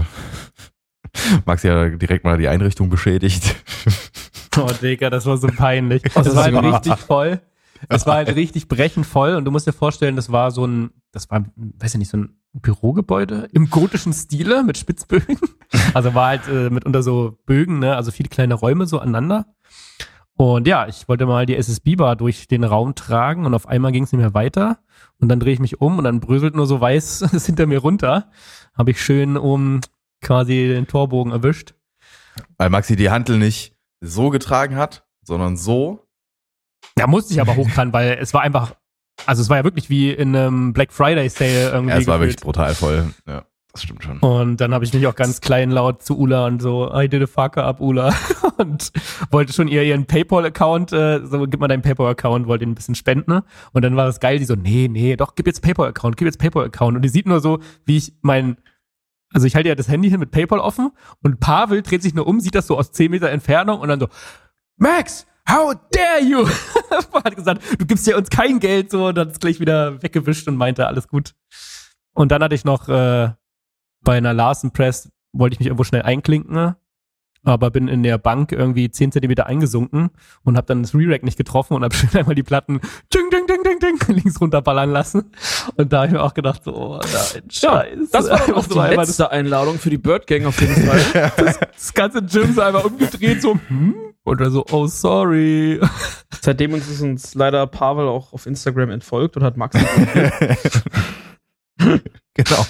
Maxi hat direkt mal die Einrichtung beschädigt. Oh, Digga, das war so peinlich. Das war halt richtig voll. Es war halt richtig brechend voll und du musst dir vorstellen, das war, so ein Bürogebäude im gotischen Stile mit Spitzbögen. Also war halt mitunter so Bögen, ne? Also viele kleine Räume so aneinander. Und ja, ich wollte mal die SSB-Bar durch den Raum tragen und auf einmal ging es nicht mehr weiter. Und dann drehe ich mich um und dann bröselt nur so weiß es hinter mir runter. Habe ich schön quasi den Torbogen erwischt. Weil Maxi die Hantel nicht so getragen hat, sondern so. Da musste ich aber hochkant, weil es war einfach, also es war ja wirklich wie in einem Black Friday Sale irgendwie. Ja, es war wirklich brutal voll, ja. Das stimmt schon. Und dann habe ich mich auch ganz kleinlaut zu Ula und so, I did a fuck up, Ula. Und wollte schon ihren PayPal-Account, so, gib mal deinen PayPal-Account, wollte ihn ein bisschen spenden. Ne? Und dann war das geil, die so, nee, doch, gib jetzt PayPal-Account. Und die sieht nur so, wie ich also ich halte ja das Handy hin mit PayPal offen und Pavel dreht sich nur um, sieht das so aus 10 Meter Entfernung und dann so, Max, how dare you? Hat gesagt, du gibst ja uns kein Geld, so, und dann ist gleich wieder weggewischt und meinte, alles gut. Und dann hatte ich noch, bei einer Larsen Press wollte ich mich irgendwo schnell einklinken, ne? Aber bin in der Bank irgendwie 10 Zentimeter eingesunken und habe dann das Re-Rack nicht getroffen und habe schnell einmal die Platten links runterballern lassen. Und da habe ich mir auch gedacht, so, oh nein, Scheiße. Das war doch auch die letzte Einladung für die Bird Gang auf jeden Fall. Das ganze Gym so einmal umgedreht, so, oder so, oh, sorry. Seitdem ist uns leider Pavel auch auf Instagram entfolgt und hat Max Genau.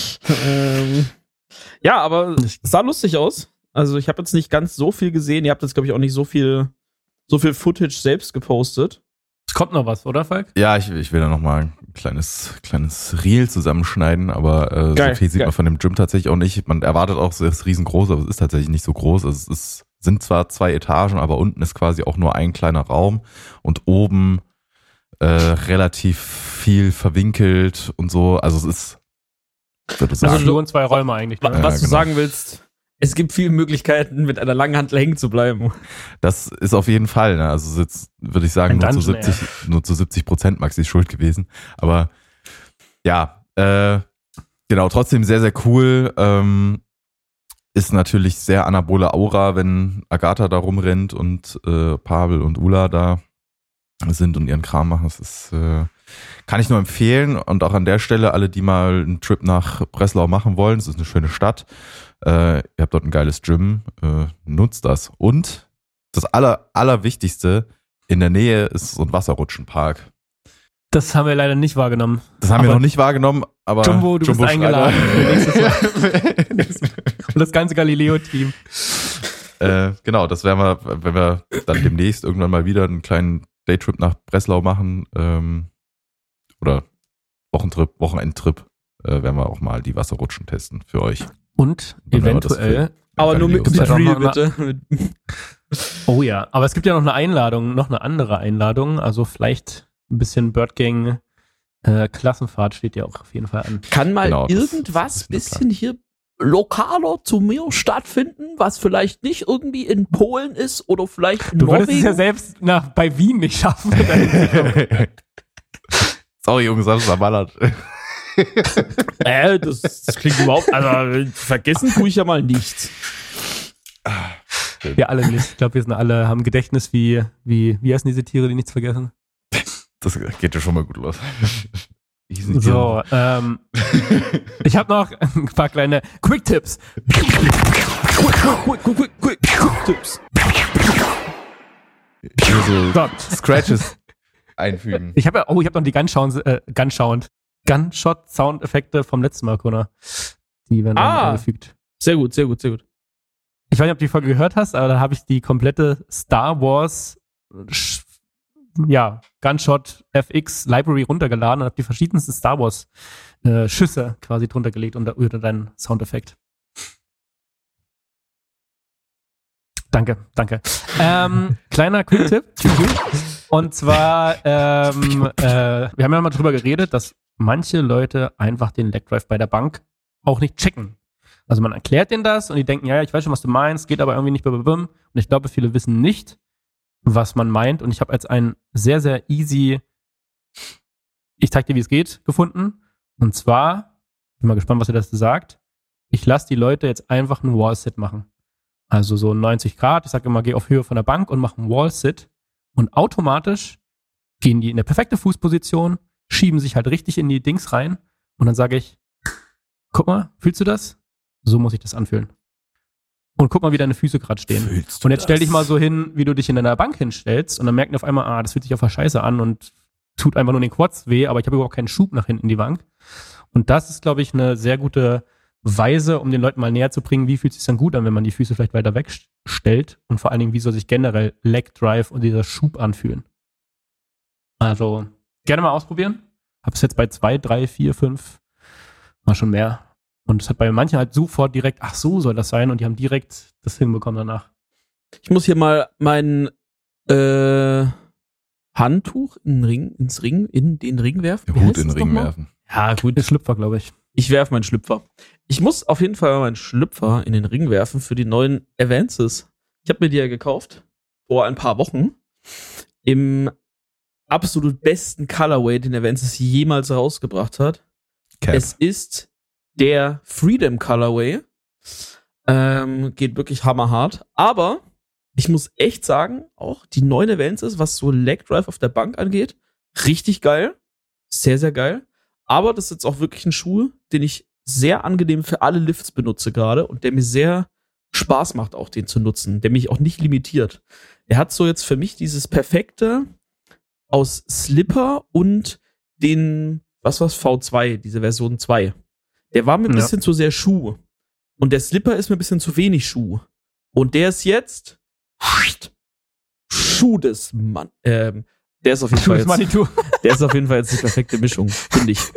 Ja, aber es sah lustig aus. Also ich habe jetzt nicht ganz so viel gesehen. Ihr habt jetzt, glaube ich, auch nicht so viel Footage selbst gepostet. Es kommt noch was, oder, Falk? Ja, ich will da nochmal ein kleines Reel zusammenschneiden, aber geil, so viel sieht man von dem Gym tatsächlich auch nicht. Man erwartet auch, es ist riesengroß, aber es ist tatsächlich nicht so groß. Also sind zwar 2 Etagen, aber unten ist quasi auch nur ein kleiner Raum und oben relativ viel verwinkelt und so. Also es ist, würde ich sagen. Also nur 2 Räume eigentlich. Ne? Was du sagen willst, es gibt viele Möglichkeiten, mit einer langen Hantel hängen zu bleiben. Das ist auf jeden Fall, ne? Also jetzt würde ich sagen, nur zu 70% Maxis Schuld gewesen. Aber ja, genau, trotzdem sehr, sehr cool. Ist natürlich sehr anabole Aura, wenn Agatha da rumrennt und Pavel und Ula da sind und ihren Kram machen. Das ist, kann ich nur empfehlen. Und auch an der Stelle, alle, die mal einen Trip nach Breslau machen wollen, es ist eine schöne Stadt. Ihr habt dort ein geiles Gym, nutzt das. Und das Allerwichtigste, in der Nähe ist so ein Wasserrutschenpark. Das haben wir leider nicht wahrgenommen. Das haben wir noch nicht wahrgenommen, aber Jumbo, du bist eingeladen. Und das ganze Galileo-Team. Genau, das werden wir, wenn wir dann demnächst irgendwann mal wieder einen kleinen Daytrip nach Breslau machen, oder Wochenendtrip, werden wir auch mal die Wasserrutschen testen für euch. Und eventuell, aber nur mit Real, bitte. Oh ja, aber es gibt ja noch eine Einladung, noch eine andere Einladung, also vielleicht ein bisschen Bird Gang Klassenfahrt steht ja auch auf jeden Fall an. Kann mal irgendwas bisschen hier lokaler zu mir stattfinden, was vielleicht nicht irgendwie in Polen ist oder vielleicht in Norwegen? Du würdest es ja selbst bei Wien nicht schaffen. Sorry, Jungs, das ist verballert. Das klingt überhaupt, also vergessen tue ich ja mal nichts. Wir alle nicht. Ich glaube, wir sind alle, haben Gedächtnis wie heißen diese Tiere, die nichts vergessen? Das geht ja schon mal gut los. So, ich habe noch ein paar kleine Quick-Tipps. Quick-Tipps. So Scratches einfügen. Ich habe noch die Gunshot-Soundeffekte vom letzten Mal, Connor. Die werden dann eingefügt. Sehr gut. Ich weiß nicht, ob du die Folge gehört hast, aber da habe ich die komplette Star Wars Gunshot FX Library runtergeladen und habe die verschiedensten Star Wars Schüsse quasi drunter gelegt unter deinen Soundeffekt. Danke. Kleiner Quick-Tipp. Und zwar, wir haben ja mal drüber geredet, dass manche Leute einfach den Leg Drive bei der Bank auch nicht checken. Also man erklärt denen das und die denken, ja, ich weiß schon, was du meinst, geht aber irgendwie nicht. Und ich glaube, viele wissen nicht, was man meint. Und ich habe als ein sehr, sehr easy, ich zeig dir, wie es geht, gefunden. Und zwar, bin mal gespannt, was ihr dazu sagt. Ich lasse die Leute jetzt einfach einen Wall-Sit machen. Also so 90 Grad. Ich sage immer, geh auf Höhe von der Bank und mach einen Wall-Sit. Und automatisch gehen die in eine perfekte Fußposition, schieben sich halt richtig in die Dings rein. Und dann sage ich, guck mal, fühlst du das? So muss ich das anfühlen. und guck mal, wie deine Füße gerade stehen. Und jetzt stell dich mal so hin, wie du dich in deiner Bank hinstellst und dann merken die auf einmal, das fühlt sich auf der Scheiße an und tut einfach nur den Quads weh, aber ich habe überhaupt keinen Schub nach hinten in die Bank. Und das ist, glaube ich, eine sehr gute Weise, um den Leuten mal näher zu bringen, wie fühlt es sich dann gut an, wenn man die Füße vielleicht weiter wegstellt und vor allen Dingen, wie soll sich generell Leg Drive und dieser Schub anfühlen. Also gerne mal ausprobieren. Habe es jetzt bei 2, 3, 4, 5 mal schon mehr. Und es hat bei manchen halt sofort direkt, ach so soll das sein und die haben direkt das hinbekommen danach. Ich muss hier mal mein Handtuch in den Ring werfen. Hut in den Ring werfen. Ja, gut, der Schlüpfer, glaube ich. Ich werfe meinen Schlüpfer. Ich muss auf jeden Fall meinen Schlüpfer in den Ring werfen für die neuen Advances. Ich habe mir die ja gekauft vor ein paar Wochen im absolut besten Colorway, den Advances jemals rausgebracht hat. Cap. Es ist der Freedom Colorway. Geht wirklich hammerhart. Aber ich muss echt sagen, auch die neuen Advances, was so Leg Drive auf der Bank angeht, richtig geil. Sehr, sehr geil. Aber das ist jetzt auch wirklich ein Schuh, den ich sehr angenehm für alle Lifts benutze gerade und der mir sehr Spaß macht, auch den zu nutzen, der mich auch nicht limitiert. Er hat so jetzt für mich dieses perfekte aus Slipper und den, V2, diese Version 2. Der war mir ein bisschen zu sehr Schuh. Und der Slipper ist mir ein bisschen zu wenig Schuh. Und der ist jetzt Schuh des Mann. Der ist auf jeden Fall jetzt die perfekte Mischung, finde ich.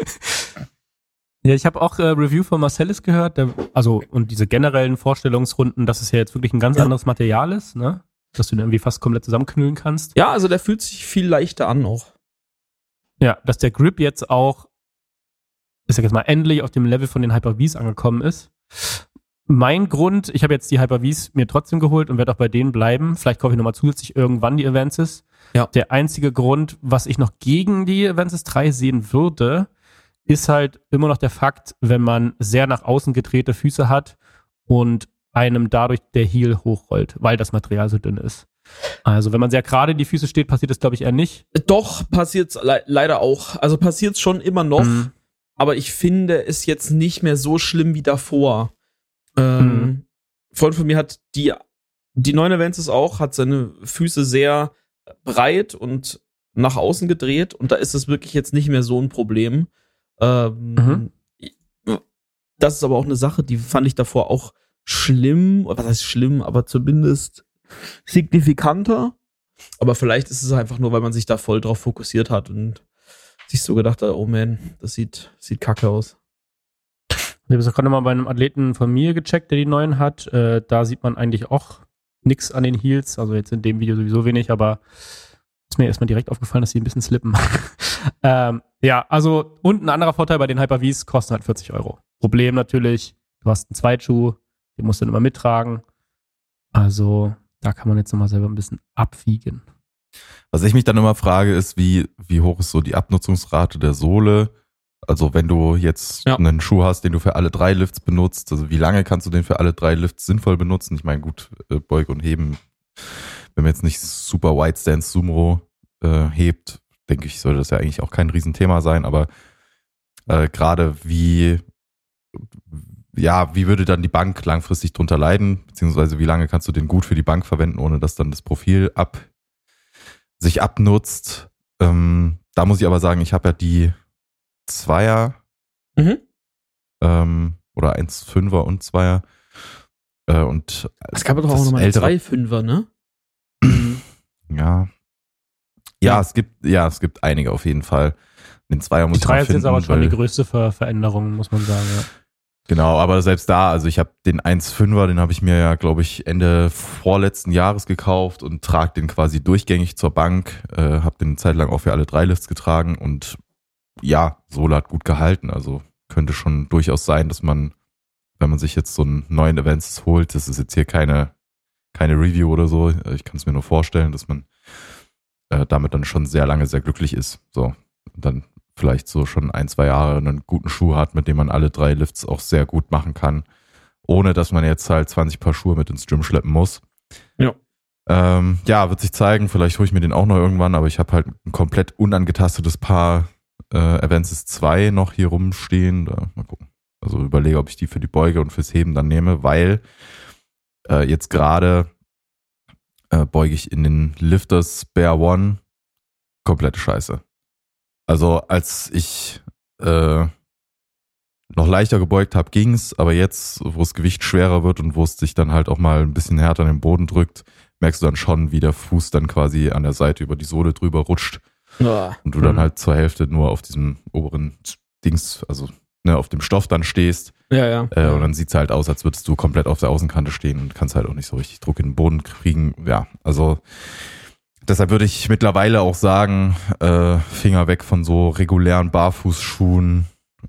Ja, ich habe auch Review von Marcellus gehört, und diese generellen Vorstellungsrunden, dass es ja jetzt wirklich ein ganz anderes Material ist, ne? Dass du den irgendwie fast komplett zusammenknüllen kannst. Ja, also der fühlt sich viel leichter an auch. Ja, dass der Grip jetzt auch, ich sag jetzt mal, endlich auf dem Level von den Hyper-Vs angekommen ist. Mein Grund, ich habe jetzt die Hyper-Vs mir trotzdem geholt und werde auch bei denen bleiben. Vielleicht kaufe ich nochmal zusätzlich irgendwann die Advances. Ja. Der einzige Grund, was ich noch gegen die Advances 3 sehen würde, ist halt immer noch der Fakt, wenn man sehr nach außen gedrehte Füße hat und einem dadurch der Heel hochrollt, weil das Material so dünn ist. Also wenn man sehr gerade in die Füße steht, passiert das, glaube ich, eher nicht. Doch, passiert's leider auch. Also passiert's schon immer noch, aber ich finde es jetzt nicht mehr so schlimm wie davor. Freund von mir hat die neuen Advances auch, hat seine Füße sehr breit und nach außen gedreht und da ist es wirklich jetzt nicht mehr so ein Problem. Das ist aber auch eine Sache, die fand ich davor auch schlimm, was heißt schlimm, aber zumindest signifikanter. Aber vielleicht ist es einfach nur, weil man sich da voll drauf fokussiert hat und sich so gedacht hat, oh man, das sieht kacke aus. Ich habe es gerade mal bei einem Athleten von mir gecheckt, der die neuen hat. Da sieht man eigentlich auch nichts an den Heels. Also jetzt in dem Video sowieso wenig, aber ist mir erstmal direkt aufgefallen, dass sie ein bisschen slippen. Ja, also und ein anderer Vorteil bei den Hyper-Vs, kosten halt 40 €. Problem natürlich, du hast einen Zweitschuh, den musst du dann immer mittragen. Also da kann man jetzt nochmal selber ein bisschen abwiegen. Was ich mich dann immer frage, ist, wie hoch ist so die Abnutzungsrate der Sohle? Also wenn du jetzt einen Schuh hast, den du für alle 3 Lifts benutzt, also wie lange kannst du den für alle 3 Lifts sinnvoll benutzen? Ich meine, gut, Beuge und Heben, wenn man jetzt nicht super Wide Stance Sumo hebt, denke ich, sollte das ja eigentlich auch kein Riesenthema sein, aber gerade wie würde dann die Bank langfristig drunter leiden, beziehungsweise wie lange kannst du den gut für die Bank verwenden, ohne dass dann das Profil sich abnutzt. Da muss ich aber sagen, ich habe ja die 2er oder 1,5er und 2er und es gab doch auch nochmal 2,5er, ne? Ja, es gibt einige auf jeden Fall. Den 2er muss ich noch finden. Die 3er ist aber schon die größte Veränderung, muss man sagen, ja. Genau, aber selbst da, also ich habe den 1,5er, den habe ich mir ja, glaube ich, Ende vorletzten Jahres gekauft und trage den quasi durchgängig zur Bank. Habe den eine Zeit lang auch für alle 3 Lifts getragen und ja, Sohle hat gut gehalten. Also könnte schon durchaus sein, dass man, wenn man sich jetzt so einen neuen Advances holt, das ist jetzt hier keine Review oder so, ich kann es mir nur vorstellen, dass man damit dann schon sehr lange sehr glücklich ist. So, und dann vielleicht so schon 1-2 Jahre einen guten Schuh hat, mit dem man alle 3 Lifts auch sehr gut machen kann, ohne dass man jetzt halt 20 Paar Schuhe mit ins Gym schleppen muss. Ja. Wird sich zeigen, vielleicht hole ich mir den auch noch irgendwann, aber ich habe halt ein komplett unangetastetes Paar Advances 2 noch hier rumstehen. Mal gucken. Also überlege, ob ich die für die Beuge und fürs Heben dann nehme, weil jetzt gerade beuge ich in den Lifters Bear One komplette Scheiße. Also als ich noch leichter gebeugt habe, ging's, aber jetzt, wo das Gewicht schwerer wird und wo es dich dann halt auch mal ein bisschen härter an den Boden drückt, merkst du dann schon, wie der Fuß dann quasi an der Seite über die Sohle drüber rutscht und du dann halt zur Hälfte nur auf diesem oberen Dings, also auf dem Stoff dann stehst. Ja. Und dann sieht's halt aus, als würdest du komplett auf der Außenkante stehen und kannst halt auch nicht so richtig Druck in den Boden kriegen. Ja, also deshalb würde ich mittlerweile auch sagen, Finger weg von so regulären Barfußschuhen,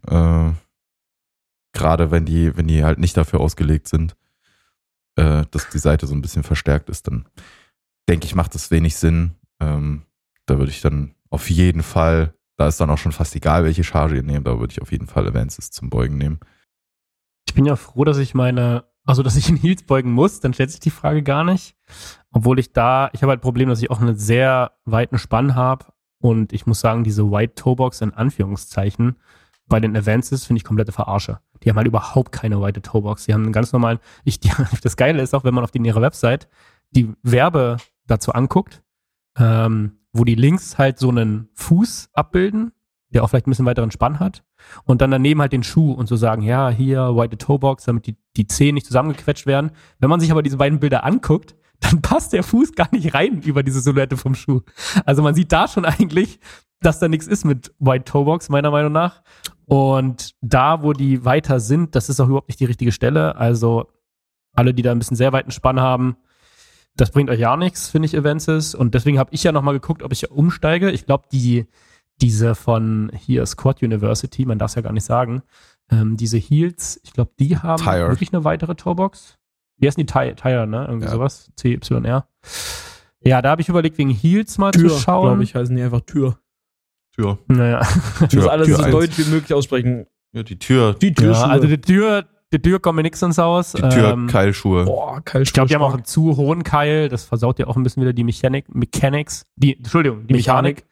gerade wenn die halt nicht dafür ausgelegt sind, dass die Seite so ein bisschen verstärkt ist, dann denke ich, macht das wenig Sinn. Da würde ich dann auf jeden Fall, da ist dann auch schon fast egal, welche Charge ihr nehmt, da würde ich auf jeden Fall Advances zum Beugen nehmen. Ich bin ja froh, dass ich dass ich in Heels beugen muss, dann stellt sich die Frage gar nicht. Obwohl ich habe halt ein Problem, dass ich auch einen sehr weiten Spann habe und ich muss sagen, diese White Toebox in Anführungszeichen bei den Advances finde ich komplette Verarsche. Die haben halt überhaupt keine White Toebox. Die haben einen ganz normalen, das Geile ist auch, wenn man auf ihrer Website die Werbe dazu anguckt, wo die Links halt so einen Fuß abbilden, der auch vielleicht ein bisschen weiteren Spann hat und dann daneben halt den Schuh und so sagen, ja, hier White Toebox, damit die Zehen nicht zusammengequetscht werden. Wenn man sich aber diese beiden Bilder anguckt, dann passt der Fuß gar nicht rein über diese Silhouette vom Schuh. Also man sieht da schon eigentlich, dass da nichts ist mit White Toebox, meiner Meinung nach. Und da, wo die weiter sind, das ist auch überhaupt nicht die richtige Stelle. Also alle, die da ein bisschen sehr weiten Spann haben, das bringt euch ja nichts, finde ich, Advances. Und deswegen habe ich ja nochmal geguckt, ob ich umsteige. Ich glaube, diese von hier Squad University, man darf es ja gar nicht sagen, diese Heels, ich glaube, die haben wirklich eine weitere Toebox. Wie heißen die? Tire, ne? Irgendwie sowas. CYR. Ja, da habe ich überlegt, wegen Heels mal zu schauen. Glaube ich, heißen die einfach Tür. Naja. Ich muss alles so deutsch wie möglich aussprechen. Ja, die Tür. Ja, also die Tür kommt mir nichts ins Haus. Die Tür-Keilschuhe. Keilschuhe. Ich glaube, die haben auch einen zu hohen Keil. Das versaut ja auch ein bisschen wieder die Mechanics. Die Mechanik.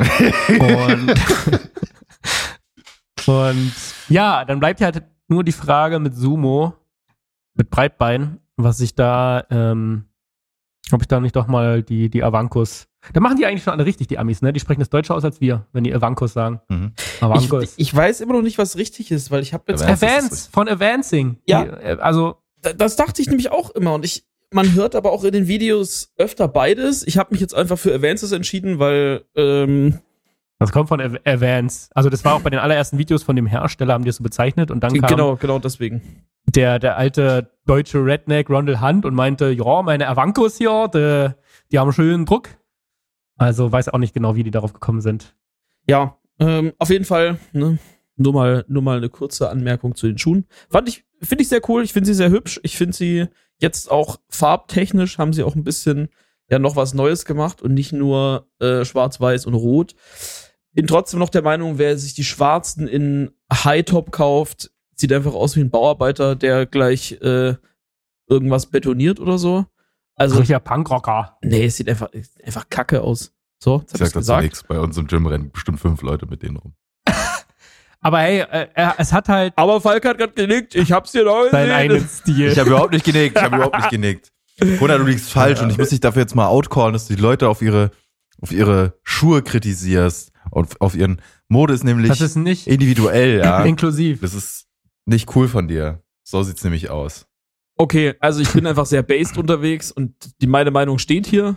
Und ja, dann bleibt ja halt nur die Frage mit Sumo, mit Breitbein, was ich da, ob ich da nicht doch mal die Avancos. Da machen die eigentlich schon alle richtig, die Amis, ne? Die sprechen das Deutsche aus als wir, wenn die Avancos sagen. Mhm. Avancos. Ich weiß immer noch nicht, was richtig ist, weil ich habe jetzt von Avancing. Ja. Also das dachte ich nämlich auch immer und man hört aber auch in den Videos öfter beides. Ich habe mich jetzt einfach für Advances entschieden, weil das kommt von Avance. Also das war auch bei den allerersten Videos von dem Hersteller, haben die es so bezeichnet und dann kam genau deswegen der alte deutsche Redneck Rondell Hunt und meinte, ja, meine Avancos hier, die haben schönen Druck. Also weiß auch nicht genau, wie die darauf gekommen sind. Ja, auf jeden Fall, ne, nur mal eine kurze Anmerkung zu den Schuhen. Finde ich sehr cool, ich finde sie sehr hübsch. Ich finde sie jetzt auch farbtechnisch, haben sie auch ein bisschen noch was Neues gemacht und nicht nur schwarz-weiß und rot. Bin trotzdem noch der Meinung, wer sich die schwarzen in High-Top kauft, sieht einfach aus wie ein Bauarbeiter, der gleich irgendwas betoniert oder so. Also richtiger Punkrocker. Nee, es sieht einfach kacke aus. So, jetzt hab ich gesagt nichts. Bei uns im Gym rennen bestimmt 5 Leute mit denen rum. Aber hey, es hat halt... Aber Falk hat gerade genickt. Ich hab's dir noch seinen eigenen Stil. Ich habe überhaupt nicht genickt. Oder du liegst falsch und ich muss dich dafür jetzt mal outcallen, dass du die Leute auf ihre Schuhe kritisierst. Auf ihren Mode ist nämlich das ist nicht individuell, ja. Inklusiv. Das ist nicht cool von dir. So sieht's nämlich aus. Okay, also ich bin einfach sehr based unterwegs und meine Meinung steht hier.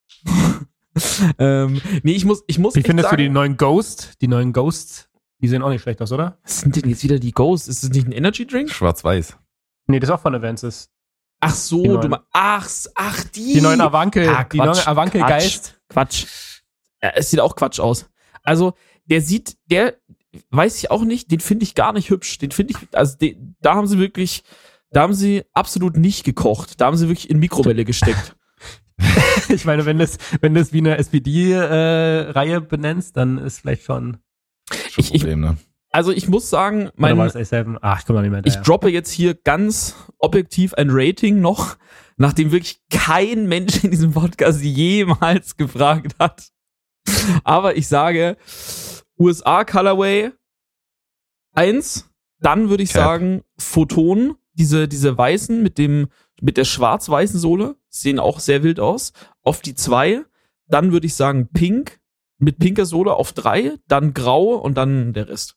Nee, ich muss Wie findest du die neuen Ghosts? Die neuen Ghosts, die sehen auch nicht schlecht aus, oder? Was sind denn jetzt wieder die Ghosts? Ist das nicht ein Energy Drink? Schwarz-weiß. Nee, das ist auch von Avances. Ach so, du meinst, ach, die. Die neuen Avankel, die neuen Avankel-Geist. Quatsch. Ja, es sieht auch Quatsch aus. Also, der weiß ich auch nicht, den finde ich gar nicht hübsch. Den finde ich, also da haben sie absolut nicht gekocht. Da haben sie wirklich in Mikrowelle gesteckt. Ich meine, wenn du es wie eine SPD-Reihe benennst, dann ist vielleicht schon ein Problem, ne? Also ich muss sagen, ich komme noch nicht mehr. Ich droppe jetzt hier ganz objektiv ein Rating noch, nachdem wirklich kein Mensch in diesem Podcast jemals gefragt hat. Aber ich sage USA Colorway 1, dann würde ich sagen Photon, diese weißen mit dem mit der schwarz-weißen Sohle, sehen auch sehr wild aus, auf die 2, dann würde ich sagen pink, mit pinker Sohle auf 3, dann grau und dann der Rest.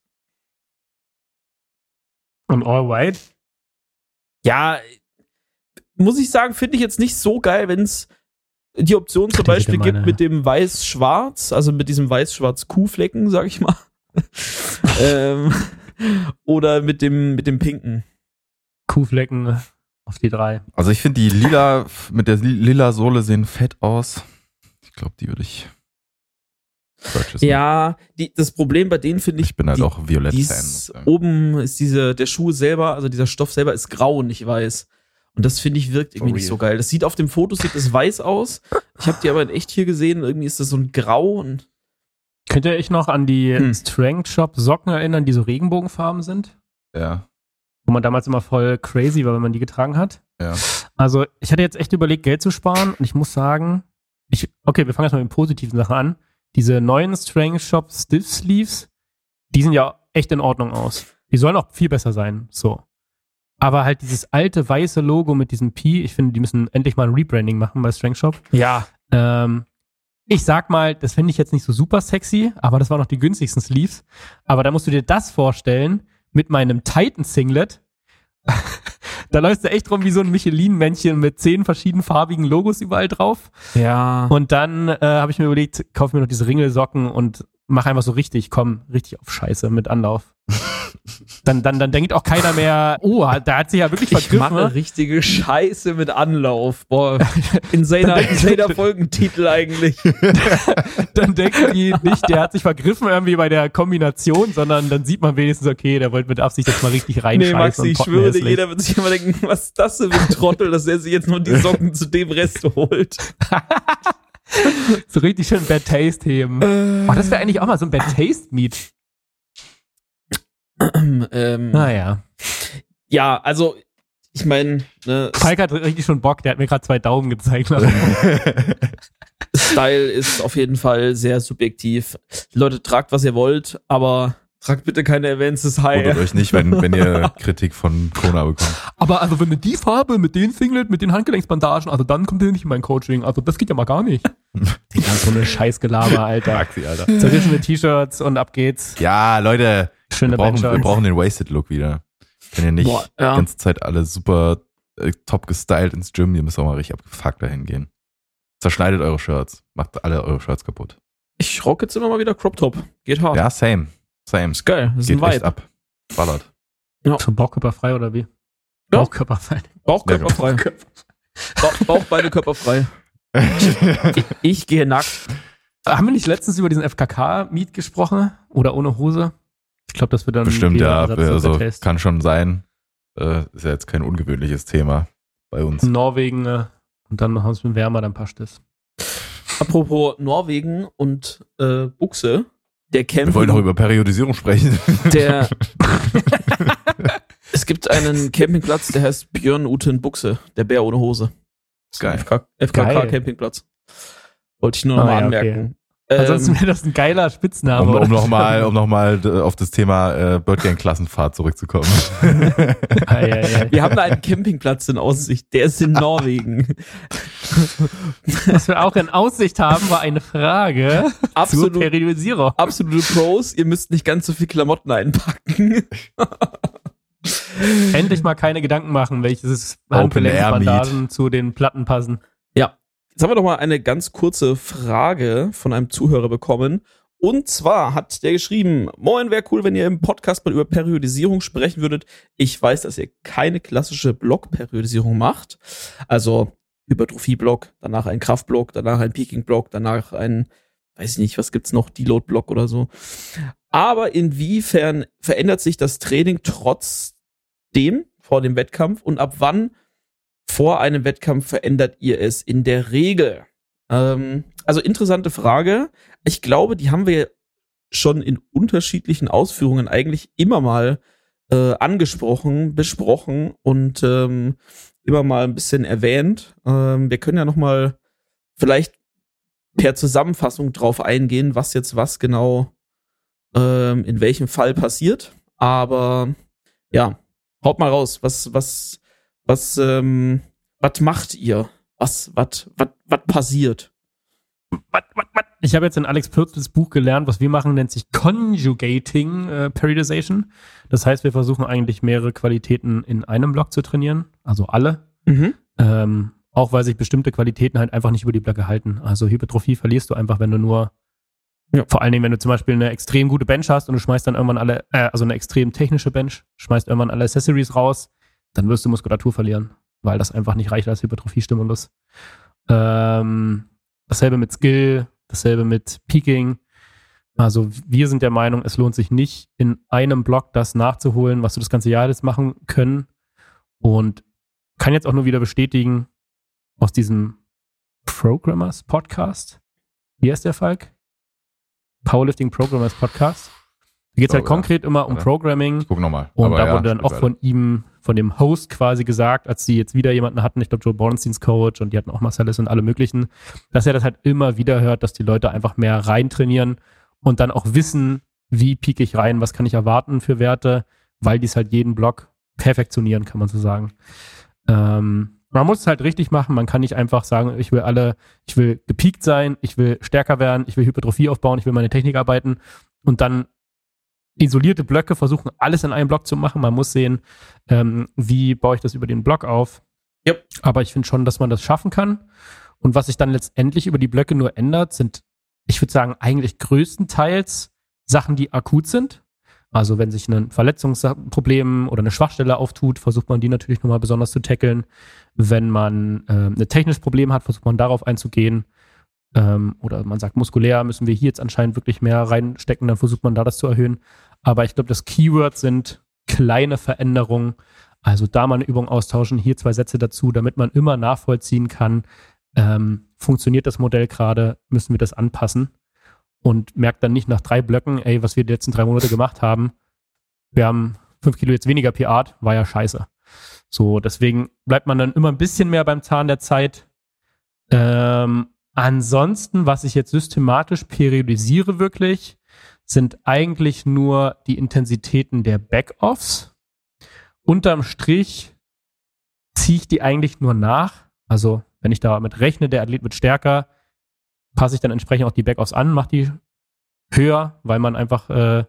Und all white? Ja, muss ich sagen, finde ich jetzt nicht so geil, wenn es die Option zum Beispiel gibt mit dem weiß-schwarz, also mit diesem weiß-schwarz-Kuhflecken, sag ich mal. Oder mit dem pinken. Kuhflecken auf die 3. Also ich finde die lila, mit der lila Sohle sehen fett aus. Ich glaube, die würde ich purchase. Ja, das Problem bei denen finde ich bin halt auch Violett-Fan. Oben ist der Schuh selber, also dieser Stoff selber ist grau und nicht weiß. Und das finde ich wirkt irgendwie nicht so geil. Das sieht auf dem Foto sieht das weiß aus. Ich habe die aber in echt hier gesehen. Irgendwie ist das so ein Grau und könnt ihr euch noch an die Strength Shop Socken erinnern, die so Regenbogenfarben sind? Ja. Wo man damals immer voll crazy war, wenn man die getragen hat. Ja. Also ich hatte jetzt echt überlegt, Geld zu sparen und ich muss sagen, okay, wir fangen erstmal mit den positiven Sachen an. Diese neuen Strength Shop Stiff Sleeves, die sehen ja echt in Ordnung aus. Die sollen auch viel besser sein, so. Aber halt dieses alte weiße Logo mit diesem P, ich finde, die müssen endlich mal ein Rebranding machen bei Strength Shop. ja. Ich sag mal, das finde ich jetzt nicht so super sexy, aber das waren noch die günstigsten Sleeves. Aber da musst du dir das vorstellen, mit meinem Titan-Singlet. Da läufst du echt rum wie so ein Michelin-Männchen mit 10 verschiedenen farbigen Logos überall drauf. Ja. Und dann habe ich mir überlegt, kauf mir noch diese Ringelsocken und mach einfach so richtig auf Scheiße mit Anlauf. Dann denkt auch keiner mehr, oh, da hat sich ja wirklich vergriffen. Ich mache richtige Scheiße mit Anlauf. Boah, insaner Folgentitel eigentlich. Dann denken die nicht, der hat sich vergriffen irgendwie bei der Kombination, sondern dann sieht man wenigstens, okay, der wollte mit Absicht jetzt mal richtig reinscheißen. Nee, Maxi, ich schwöre dir, jeder wird sich immer denken, was ist das denn für ein Trottel, dass er sich jetzt nur die Socken zu dem Rest holt. So richtig schön Bad Taste heben. Das wäre eigentlich auch mal so ein Bad Taste Meet. Naja. Ja, also, ich meine, ne, Falk hat richtig schon Bock, der hat mir gerade 2 Daumen gezeigt. Style ist auf jeden Fall sehr subjektiv. Leute, tragt, was ihr wollt, aber tragt bitte keine Advances High. Wundert euch nicht, wenn ihr Kritik von Kona bekommt. Aber also, wenn du die Farbe mit den Singlet, mit den Handgelenksbandagen, also dann kommt ihr nicht in mein Coaching. Also, das geht ja mal gar nicht. Digga, so eine Scheißgelaber, Alter. Maxi, Alter. Zerrissene T-Shirts und ab geht's. Ja, Leute. Schöne wir brauchen den Wasted-Look wieder. Wenn ihr nicht die ganze Zeit alle super top gestylt ins Gym, ihr müsst auch mal richtig abgefuckt dahin gehen. Zerschneidet eure Shirts. Macht alle eure Shirts kaputt. Ich rock jetzt immer mal wieder Crop Top. Geht hart. Ja, same. Ist geil. Das ist geht ein Vibe. echt ab. Ballert. Ja. Schon bauchkörperfrei oder wie? Ja. Bauchkörperfrei. Bauchkörperfrei. Bauchbeine körperfrei. Ich gehe nackt. Haben wir nicht letztens über diesen FKK-Meet gesprochen? Oder ohne Hose? Ich glaube, das wird dann bestimmt, ja. Also kann schon sein. Ist ja jetzt kein ungewöhnliches Thema bei uns. Norwegen und dann noch ein bisschen wärmer, dann passt es. Apropos Norwegen und Buchse. Der Wir wollen doch über Periodisierung sprechen. Es gibt einen Campingplatz, der heißt Björn Uten Buchse, der Bär ohne Hose. Geil. FKK Campingplatz. Wollte ich nur noch mal anmerken. Okay. Ansonsten wäre das ein geiler Spitzname. Um nochmal auf das Thema Birdgang-Klassenfahrt zurückzukommen. Wir haben da einen Campingplatz in Aussicht, der ist in Norwegen. Was wir auch in Aussicht haben, war eine Frage zur Periodisierung. Absolute Pros, ihr müsst nicht ganz so viel Klamotten einpacken. Endlich mal keine Gedanken machen, welches Handgelenksbandagen zu den Platten passen. Ja. Jetzt haben wir doch mal eine ganz kurze Frage von einem Zuhörer bekommen. Und zwar hat der geschrieben, moin, wäre cool, wenn ihr im Podcast mal über Periodisierung sprechen würdet. Ich weiß, dass ihr keine klassische Block-Periodisierung macht. Also Hypertrophie-Block, danach ein Kraft-Block, danach ein Peaking-Block, danach ein, weiß ich nicht, was gibt's noch, Deload-Block oder so. Aber inwiefern verändert sich das Training trotzdem vor dem Wettkampf und ab wann vor einem Wettkampf verändert ihr es in der Regel? Also interessante Frage. Ich glaube, die haben wir schon in unterschiedlichen Ausführungen eigentlich immer mal angesprochen, besprochen und immer mal ein bisschen erwähnt. Wir können ja noch mal vielleicht per Zusammenfassung drauf eingehen, was jetzt was genau in welchem Fall passiert. Aber ja, haut mal raus. Was macht ihr? Was passiert? Ich habe jetzt in Alex Pürzels Buch gelernt, was wir machen, nennt sich Conjugating Periodization. Das heißt, wir versuchen eigentlich mehrere Qualitäten in einem Block zu trainieren, also alle. Auch weil sich bestimmte Qualitäten halt einfach nicht über die Blöcke halten. Also Hypertrophie verlierst du einfach, wenn du nur, vor allen Dingen, wenn du zum Beispiel eine extrem gute Bench hast und du schmeißt dann irgendwann also eine extrem technische Bench, schmeißt irgendwann alle Accessories raus, dann wirst du Muskulatur verlieren, weil das einfach nicht reicht als Hypertrophie-Stimulus. Dasselbe mit Skill, dasselbe mit Peaking. Also wir sind der Meinung, es lohnt sich nicht, in einem Block das nachzuholen, was du das ganze Jahr jetzt machen können. Und kann jetzt auch nur wieder bestätigen, aus diesem Programmers Podcast. Wie heißt der, Falk? Powerlifting Programmers Podcast. Da geht es halt konkret immer um Programming. Ich guck nochmal. Und da wurde dann auch von ihm, von dem Host quasi gesagt, als sie jetzt wieder jemanden hatten, ich glaube Joe Bornsteins Coach und die hatten auch Marcellus und alle möglichen, dass er das halt immer wieder hört, dass die Leute einfach mehr rein trainieren und dann auch wissen, wie pieke ich rein, was kann ich erwarten für Werte, weil die es halt jeden Block perfektionieren, kann man so sagen. Man muss es halt richtig machen, man kann nicht einfach sagen, ich will gepiekt sein, ich will stärker werden, ich will Hypertrophie aufbauen, ich will meine Technik arbeiten und dann isolierte Blöcke versuchen, alles in einem Block zu machen. Man muss sehen, wie baue ich das über den Block auf. Yep. Aber ich finde schon, dass man das schaffen kann. Und was sich dann letztendlich über die Blöcke nur ändert, sind, ich würde sagen, eigentlich größtenteils Sachen, die akut sind. Also wenn sich ein Verletzungsproblem oder eine Schwachstelle auftut, versucht man die natürlich nochmal besonders zu tackeln. Wenn man ein technisches Problem hat, versucht man darauf einzugehen. Oder man sagt, muskulär müssen wir hier jetzt anscheinend wirklich mehr reinstecken, dann versucht man da das zu erhöhen. Aber ich glaube, das Keyword sind kleine Veränderungen. Also da mal eine Übung austauschen, hier 2 Sätze dazu, damit man immer nachvollziehen kann, funktioniert das Modell gerade, müssen wir das anpassen. Und merkt dann nicht nach 3 Blöcken, ey, was wir die letzten 3 Monate gemacht haben, wir haben 5 Kilo jetzt weniger PR, war ja scheiße. So, deswegen bleibt man dann immer ein bisschen mehr beim Zahn der Zeit. Ansonsten, was ich jetzt systematisch periodisiere wirklich, sind eigentlich nur die Intensitäten der Backoffs. Unterm Strich ziehe ich die eigentlich nur nach. Also, wenn ich damit rechne, der Athlet wird stärker, passe ich dann entsprechend auch die Backoffs an, mache die höher, weil man einfach, weil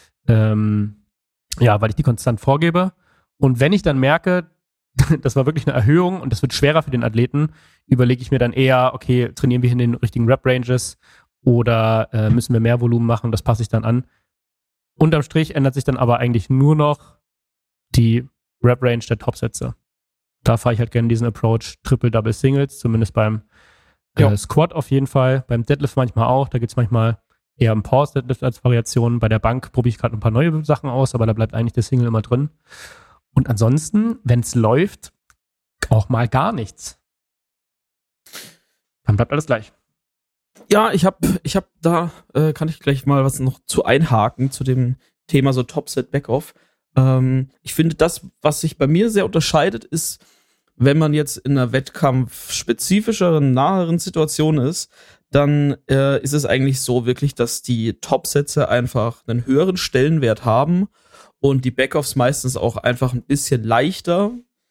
ich die konstant vorgebe. Und wenn ich dann merke, das war wirklich eine Erhöhung und das wird schwerer für den Athleten, überlege ich mir dann eher, okay, trainieren wir in den richtigen Rep-Ranges oder müssen wir mehr Volumen machen, das passe ich dann an. Unterm Strich ändert sich dann aber eigentlich nur noch die Rep-Range der Topsätze. Da fahre ich halt gerne diesen Approach Triple, Double, Singles, zumindest beim Squat auf jeden Fall, beim Deadlift manchmal auch, da gibt es manchmal eher einen Pause-Deadlift als Variation. Bei der Bank probiere ich gerade ein paar neue Sachen aus, aber da bleibt eigentlich der Single immer drin. Und ansonsten, wenn es läuft, auch mal gar nichts. Dann bleibt alles gleich. Ja, ich hab da, kann ich gleich mal was noch zu einhaken zu dem Thema so Topset Backoff. Ich finde, das, was sich bei mir sehr unterscheidet, ist, wenn man jetzt in einer wettkampfspezifischeren, naheren Situation ist, dann ist es eigentlich so wirklich, dass die Topsätze einfach einen höheren Stellenwert haben und die Backoffs meistens auch einfach ein bisschen leichter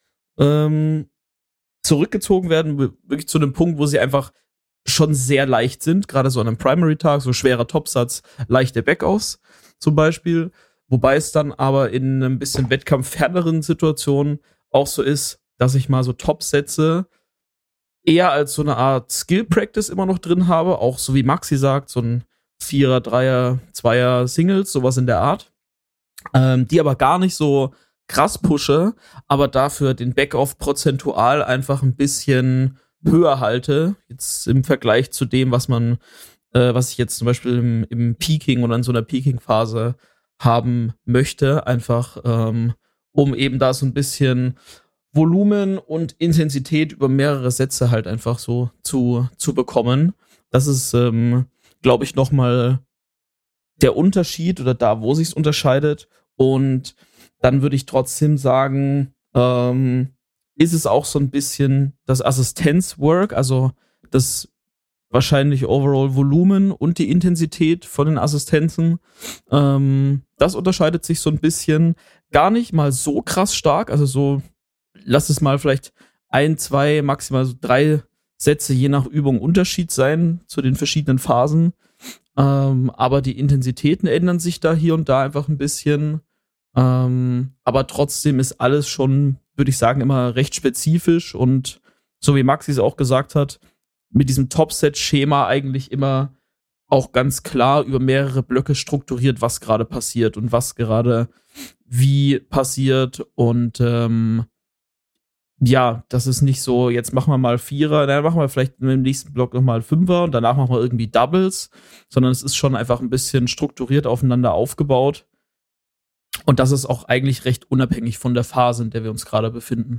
zurückgezogen werden, wirklich zu einem Punkt, wo sie einfach schon sehr leicht sind, gerade so an einem Primary-Tag, so schwerer Topsatz, leichte Backoffs zum Beispiel, wobei es dann aber in ein bisschen wettkampfferneren Situationen auch so ist, dass ich mal so Topsätze eher als so eine Art Skill-Practice immer noch drin habe, auch so wie Maxi sagt, so ein 4er, 3er, 2er Singles, sowas in der Art, die aber gar nicht so krass pushe, aber dafür den Backoff prozentual einfach ein bisschen höher halte, jetzt im Vergleich zu dem, was ich jetzt zum Beispiel im Peaking oder in so einer Peaking-Phase haben möchte, einfach um eben da so ein bisschen Volumen und Intensität über mehrere Sätze halt einfach so zu bekommen. Das ist, glaube ich, nochmal der Unterschied oder da, wo sich's unterscheidet. Und dann würde ich trotzdem sagen, ist es auch so ein bisschen das Assistenzwork, also das wahrscheinlich Overall Volumen und die Intensität von den Assistenzen. Das unterscheidet sich so ein bisschen, gar nicht mal so krass stark, also so, lass es mal vielleicht 1, 2, maximal so 3 Sätze je nach Übung Unterschied sein zu den verschiedenen Phasen. Aber die Intensitäten ändern sich da hier und da einfach ein bisschen. Aber trotzdem ist alles schon, würde ich sagen, immer recht spezifisch und so wie Maxi es auch gesagt hat, mit diesem Topset-Schema eigentlich immer auch ganz klar über mehrere Blöcke strukturiert, was gerade passiert und was gerade wie passiert. Und das ist nicht so, jetzt machen wir mal Vierer, dann machen wir vielleicht im nächsten Block nochmal Fünfer und danach machen wir irgendwie Doubles, sondern es ist schon einfach ein bisschen strukturiert aufeinander aufgebaut. Und das ist auch eigentlich recht unabhängig von der Phase, in der wir uns gerade befinden.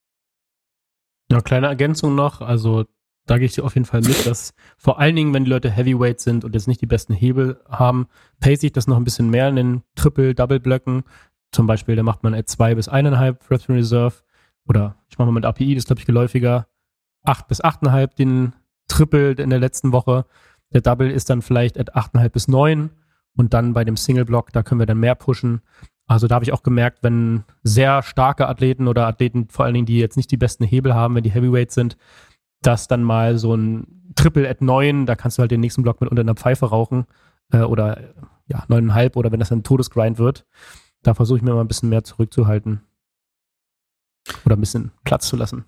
Ja, kleine Ergänzung noch, also da gehe ich dir auf jeden Fall mit, dass vor allen Dingen, wenn die Leute Heavyweight sind und jetzt nicht die besten Hebel haben, pace ich das noch ein bisschen mehr in den Triple-Double-Blöcken. Zum Beispiel, da macht man 2 bis 1,5 Reps in Reserve oder ich mache mal mit API, das ist glaube ich geläufiger, 8 bis 8,5 den Triple in der letzten Woche. Der Double ist dann vielleicht 8,5 bis 9 und dann bei dem Single-Block, da können wir dann mehr pushen. Also da habe ich auch gemerkt, wenn sehr starke Athleten oder Athleten, vor allen Dingen, die jetzt nicht die besten Hebel haben, wenn die Heavyweight sind, dass dann mal so ein Triple at 9, da kannst du halt den nächsten Block mit unter einer Pfeife rauchen oder 9,5 oder wenn das dann ein Todesgrind wird, da versuche ich mir mal ein bisschen mehr zurückzuhalten oder ein bisschen Platz zu lassen.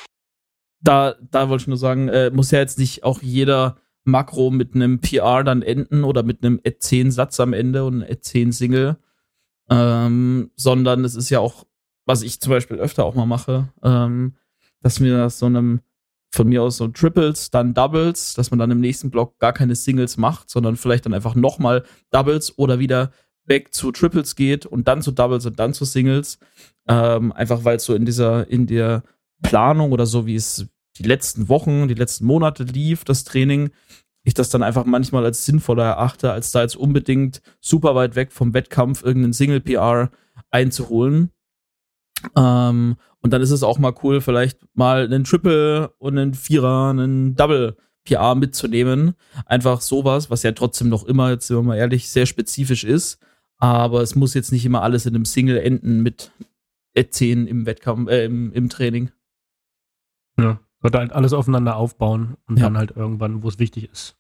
Da wollte ich nur sagen, muss ja jetzt nicht auch jeder Makro mit einem PR dann enden oder mit einem at 10 Satz am Ende und einem at 10 Single. Sondern es ist ja auch, was ich zum Beispiel öfter auch mal mache, dass mir aus so einem, von mir aus so Triples, dann Doubles, dass man dann im nächsten Block gar keine Singles macht, sondern vielleicht dann einfach nochmal Doubles oder wieder back zu Triples geht und dann zu Doubles und dann zu Singles. Einfach weil es so in der Planung oder so, wie es die letzten Wochen, die letzten Monate lief, das Training, ich das dann einfach manchmal als sinnvoller erachte, als da jetzt unbedingt super weit weg vom Wettkampf irgendeinen Single-PR einzuholen. Und dann ist es auch mal cool, vielleicht mal einen Triple und einen Vierer, einen Double-PR mitzunehmen. Einfach sowas, was ja trotzdem noch immer, jetzt sind wir mal ehrlich, sehr spezifisch ist. Aber es muss jetzt nicht immer alles in einem Single enden mit 10 im Wettkampf, im Training. Ja. Sollte halt alles aufeinander aufbauen und dann halt irgendwann, wo es wichtig ist.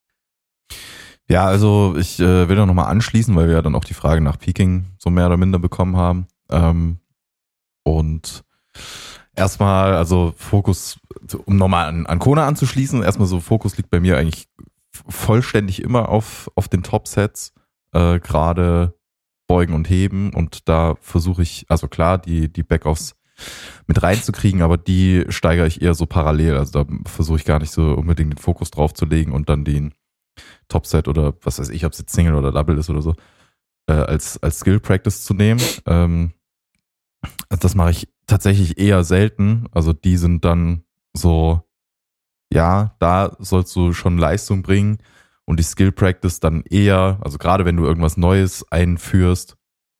Ja, also ich will da nochmal anschließen, weil wir ja dann auch die Frage nach Peaking so mehr oder minder bekommen haben. Und erstmal, also Fokus, um nochmal an Kona anzuschließen, erstmal so Fokus liegt bei mir eigentlich vollständig immer auf den Top-Sets, gerade Beugen und Heben und da versuche ich, also klar, die Backoffs mit reinzukriegen, aber die steigere ich eher so parallel. Also da versuche ich gar nicht so unbedingt den Fokus drauf zu legen und dann den Topset oder was weiß ich, ob es jetzt Single oder Double ist oder so, als Skill Practice zu nehmen. Das mache ich tatsächlich eher selten. Also die sind dann so, ja, da sollst du schon Leistung bringen und die Skill Practice dann eher, also gerade wenn du irgendwas Neues einführst,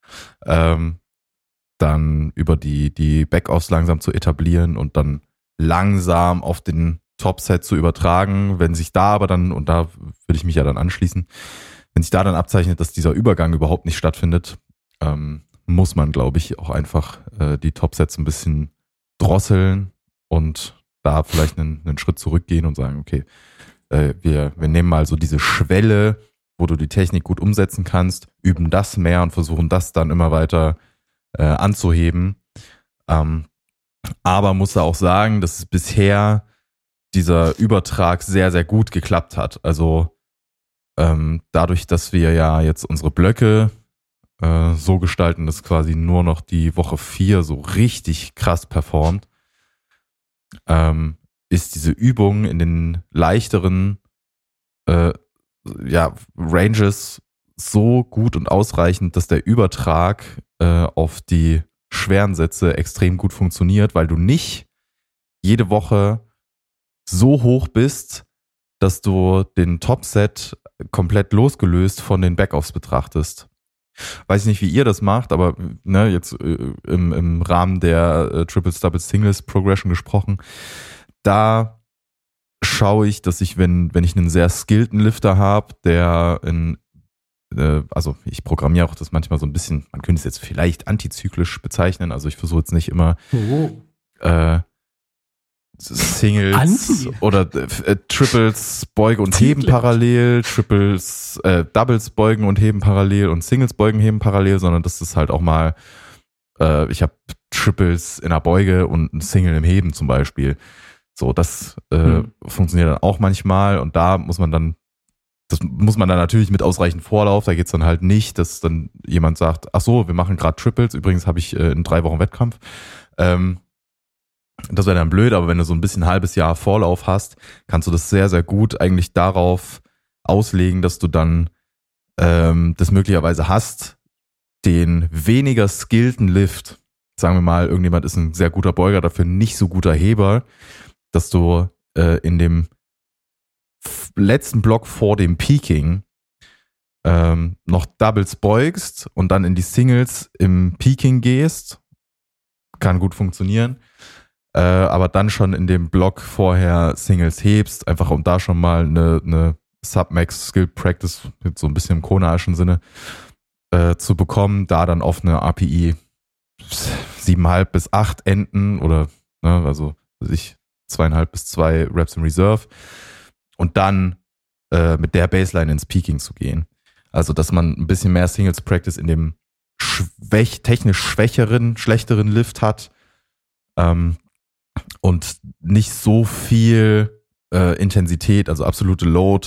dann über die Backoffs langsam zu etablieren und dann langsam auf den Topset zu übertragen. Wenn sich da aber dann, und da würde ich mich ja dann anschließen, wenn sich da dann abzeichnet, dass dieser Übergang überhaupt nicht stattfindet, muss man, glaube ich, auch einfach die Topsets ein bisschen drosseln und da vielleicht einen Schritt zurückgehen und sagen, okay, wir nehmen mal so diese Schwelle, wo du die Technik gut umsetzen kannst, üben das mehr und versuchen das dann immer weiter anzuheben. Aber muss auch sagen, dass es bisher dieser Übertrag sehr, sehr gut geklappt hat. Also dadurch, dass wir ja jetzt unsere Blöcke so gestalten, dass quasi nur noch die Woche 4 so richtig krass performt, ist diese Übung in den leichteren Ranges so gut und ausreichend, dass der Übertrag auf die schweren Sätze extrem gut funktioniert, weil du nicht jede Woche so hoch bist, dass du den Topset komplett losgelöst von den Backoffs betrachtest. Weiß ich nicht, wie ihr das macht, aber ne, jetzt im Rahmen der Triples, Doubles, Singles Progression gesprochen, da schaue ich, dass ich, wenn ich einen sehr skillten Lifter habe, der also ich programmiere auch das manchmal so ein bisschen, man könnte es jetzt vielleicht antizyklisch bezeichnen, also ich versuche jetzt nicht immer Singles oder Triples beugen und heben parallel, Doubles beugen und heben parallel und Singles beugen, heben parallel, sondern das ist halt auch mal, ich habe Triples in der Beuge und ein Single im Heben zum Beispiel. So, das funktioniert dann auch manchmal und da muss man dann natürlich mit ausreichend Vorlauf, da geht's dann halt nicht, dass dann jemand sagt, ach so, wir machen gerade Triples, übrigens habe ich in 3 Wochen Wettkampf. Das wäre dann blöd, aber wenn du so ein bisschen ein halbes Jahr Vorlauf hast, kannst du das sehr, sehr gut eigentlich darauf auslegen, dass du dann das möglicherweise hast, den weniger skillten Lift, sagen wir mal, irgendjemand ist ein sehr guter Beuger, dafür nicht so guter Heber, dass du in dem letzten Block vor dem Peaking noch Doubles beugst und dann in die Singles im Peaking gehst. Kann gut funktionieren. Aber dann schon in dem Block vorher Singles hebst, einfach um da schon mal eine Submax Skill Practice mit so ein bisschen im konaischen Sinne zu bekommen, da dann auf eine API 7,5 bis 8 enden oder also 2,5 bis 2 Reps in Reserve und dann mit der Baseline ins Peaking zu gehen. Also dass man ein bisschen mehr Singles Practice in dem technisch schlechteren Lift hat und nicht so viel Intensität, also absolute Load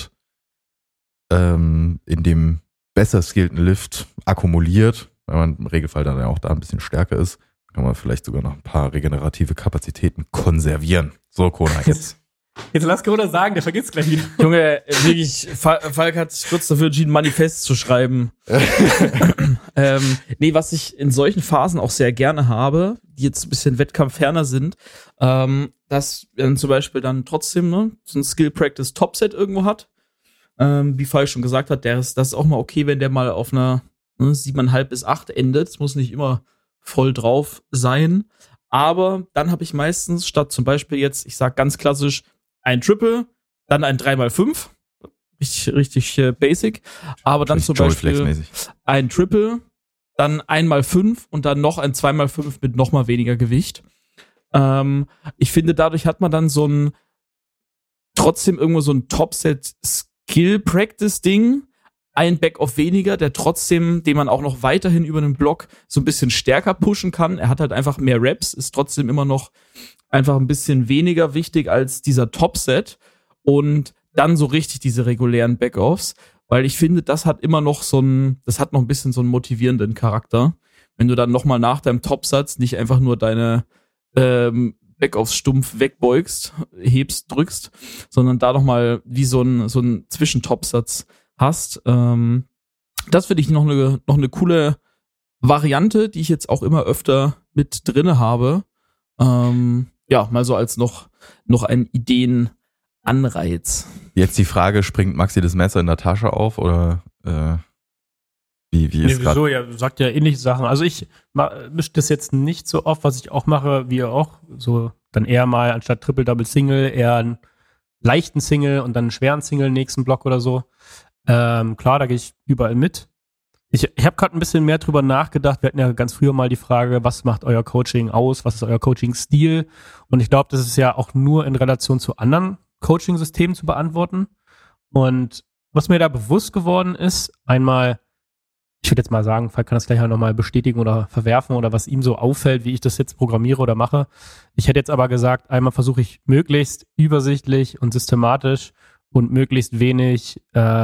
in dem besser skillten Lift akkumuliert, weil man im Regelfall dann ja auch da ein bisschen stärker ist, kann man vielleicht sogar noch ein paar regenerative Kapazitäten konservieren. So, Kona, jetzt. Jetzt lass Kona sagen, der vergisst gleich wieder. Junge, wirklich, Falk hat sich kurz dafür entschieden, Manifest zu schreiben. Nee, was ich in solchen Phasen auch sehr gerne habe, die jetzt ein bisschen wettkampfferner sind, dass man zum Beispiel dann trotzdem so ein Skill-Practice-Topset irgendwo hat. Wie Falk schon gesagt hat, das ist auch mal okay, wenn der mal auf einer 7,5 bis 8 endet. Es muss nicht immer voll drauf sein. Aber dann habe ich meistens statt zum Beispiel jetzt, ich sag ganz klassisch, ein Triple, dann ein 3x5. Richtig basic. Aber dann zum Beispiel ein Triple, dann 1x5 und dann noch ein 2x5 mit noch mal weniger Gewicht. Ich finde, dadurch hat man dann trotzdem irgendwo so ein Topset-Skill-Practice-Ding, ein Backoff weniger, den man auch noch weiterhin über den Block so ein bisschen stärker pushen kann. Er hat halt einfach mehr Reps, ist trotzdem immer noch einfach ein bisschen weniger wichtig als dieser Topset und dann so richtig diese regulären Backoffs, weil ich finde, das hat immer noch das hat noch ein bisschen so einen motivierenden Charakter. Wenn du dann nochmal nach deinem Topsatz nicht einfach nur deine Backoffs stumpf wegbeugst, hebst, drückst, sondern da nochmal wie so ein Zwischentopsatz hast. Das finde ich noch eine coole Variante, die ich jetzt auch immer öfter mit drinne habe. Mal so als noch ein Ideenanreiz. Jetzt die Frage, springt Maxi das Messer in der Tasche auf oder wie ist gerade? Wieso? Ja, sagt ja ähnliche Sachen. Also ich mische das jetzt nicht so oft, was ich auch mache, wie ihr auch. So dann eher mal anstatt Triple, Double, Single eher einen leichten Single und dann einen schweren Single im nächsten Block oder so. Klar, da gehe ich überall mit. Ich habe gerade ein bisschen mehr drüber nachgedacht. Wir hatten ja ganz früher mal die Frage, was macht euer Coaching aus? Was ist euer Coaching-Stil? Und ich glaube, das ist ja auch nur in Relation zu anderen Coaching-Systemen zu beantworten. Und was mir da bewusst geworden ist, einmal, ich würde jetzt mal sagen, Falk kann das gleich auch nochmal bestätigen oder verwerfen oder was ihm so auffällt, wie ich das jetzt programmiere oder mache. Ich hätte jetzt aber gesagt, einmal versuche ich möglichst übersichtlich und systematisch und möglichst wenig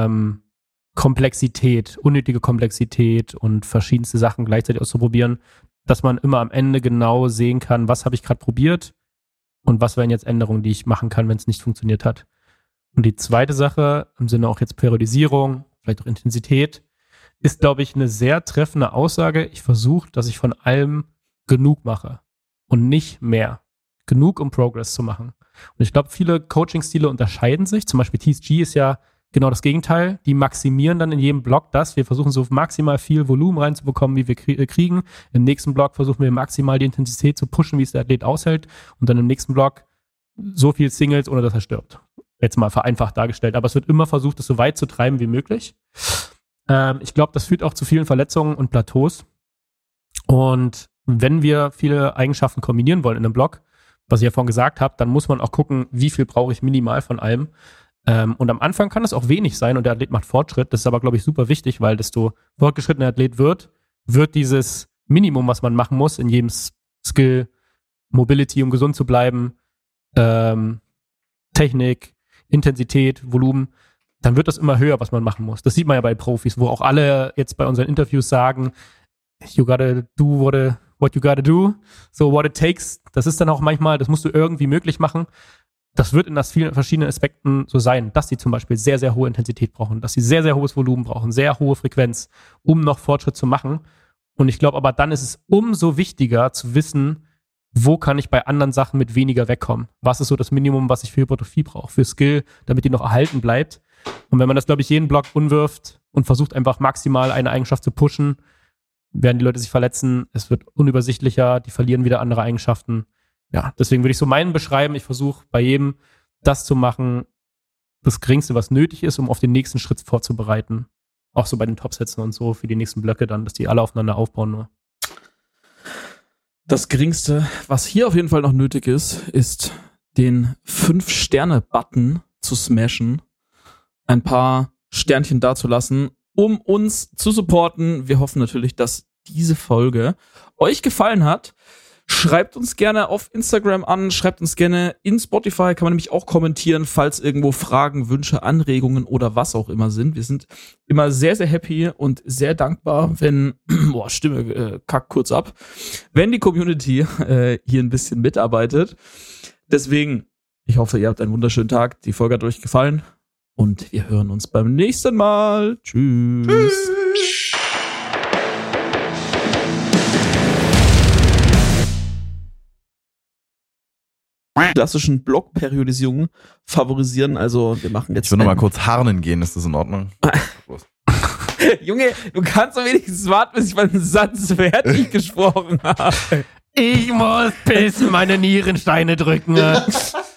Komplexität, unnötige Komplexität und verschiedenste Sachen gleichzeitig auszuprobieren, dass man immer am Ende genau sehen kann, was habe ich gerade probiert und was wären jetzt Änderungen, die ich machen kann, wenn es nicht funktioniert hat. Und die zweite Sache, im Sinne auch jetzt Periodisierung, vielleicht auch Intensität, ist, glaube ich, eine sehr treffende Aussage. Ich versuche, dass ich von allem genug mache und nicht mehr. Genug, um Progress zu machen. Und ich glaube, viele Coaching-Stile unterscheiden sich. Zum Beispiel TSG ist ja genau das Gegenteil. Die maximieren dann in jedem Block das. Wir versuchen so maximal viel Volumen reinzubekommen, wie wir kriegen. Im nächsten Block versuchen wir maximal die Intensität zu pushen, wie es der Athlet aushält. Und dann im nächsten Block so viel Singles, ohne dass er stirbt. Jetzt mal vereinfacht dargestellt. Aber es wird immer versucht, das so weit zu treiben wie möglich. Ich glaube, das führt auch zu vielen Verletzungen und Plateaus. Und wenn wir viele Eigenschaften kombinieren wollen in einem Block, was ich ja vorhin gesagt habe, dann muss man auch gucken, wie viel brauche ich minimal von allem. Und am Anfang kann es auch wenig sein und der Athlet macht Fortschritt. Das ist aber, glaube ich, super wichtig, weil desto fortgeschrittener der Athlet wird dieses Minimum, was man machen muss, in jedem Skill, Mobility, um gesund zu bleiben, Technik, Intensität, Volumen, dann wird das immer höher, was man machen muss. Das sieht man ja bei Profis, wo auch alle jetzt bei unseren Interviews sagen, you gotta do what you gotta do, so what it takes. Das ist dann auch manchmal, das musst du irgendwie möglich machen. Das wird in das vielen verschiedenen Aspekten so sein, dass sie zum Beispiel sehr, sehr hohe Intensität brauchen, dass sie sehr, sehr hohes Volumen brauchen, sehr hohe Frequenz, um noch Fortschritt zu machen. Und ich glaube aber, dann ist es umso wichtiger zu wissen, wo kann ich bei anderen Sachen mit weniger wegkommen? Was ist so das Minimum, was ich für Hypertrophie brauche, für Skill, damit die noch erhalten bleibt? Und wenn man das, glaube ich, jeden Block umwirft und versucht einfach maximal eine Eigenschaft zu pushen, werden die Leute sich verletzen, es wird unübersichtlicher, die verlieren wieder andere Eigenschaften. Ja, deswegen würde ich so meinen beschreiben, ich versuche bei jedem das zu machen, das Geringste, was nötig ist, um auf den nächsten Schritt vorzubereiten. Auch so bei den Topsätzen und so für die nächsten Blöcke dann, dass die alle aufeinander aufbauen nur. Das Geringste, was hier auf jeden Fall noch nötig ist den 5-Sterne-Button zu smashen, ein paar Sternchen dazulassen, um uns zu supporten. Wir hoffen natürlich, dass diese Folge euch gefallen hat. Schreibt uns gerne auf Instagram an, schreibt uns gerne in Spotify, kann man nämlich auch kommentieren, falls irgendwo Fragen, Wünsche, Anregungen oder was auch immer sind. Wir sind immer sehr, sehr happy und sehr dankbar, wenn, Stimme kackt kurz ab, wenn die Community hier ein bisschen mitarbeitet. Deswegen, ich hoffe, ihr habt einen wunderschönen Tag, die Folge hat euch gefallen und wir hören uns beim nächsten Mal. Tschüss. Klassischen Blockperiodisierung favorisieren. Also wir machen jetzt. Ich will noch mal kurz harnen gehen, ist das in Ordnung? Junge, du kannst doch wenigstens warten, bis ich meinen Satz fertig gesprochen habe. Ich muss pissen, meine Nierensteine drücken.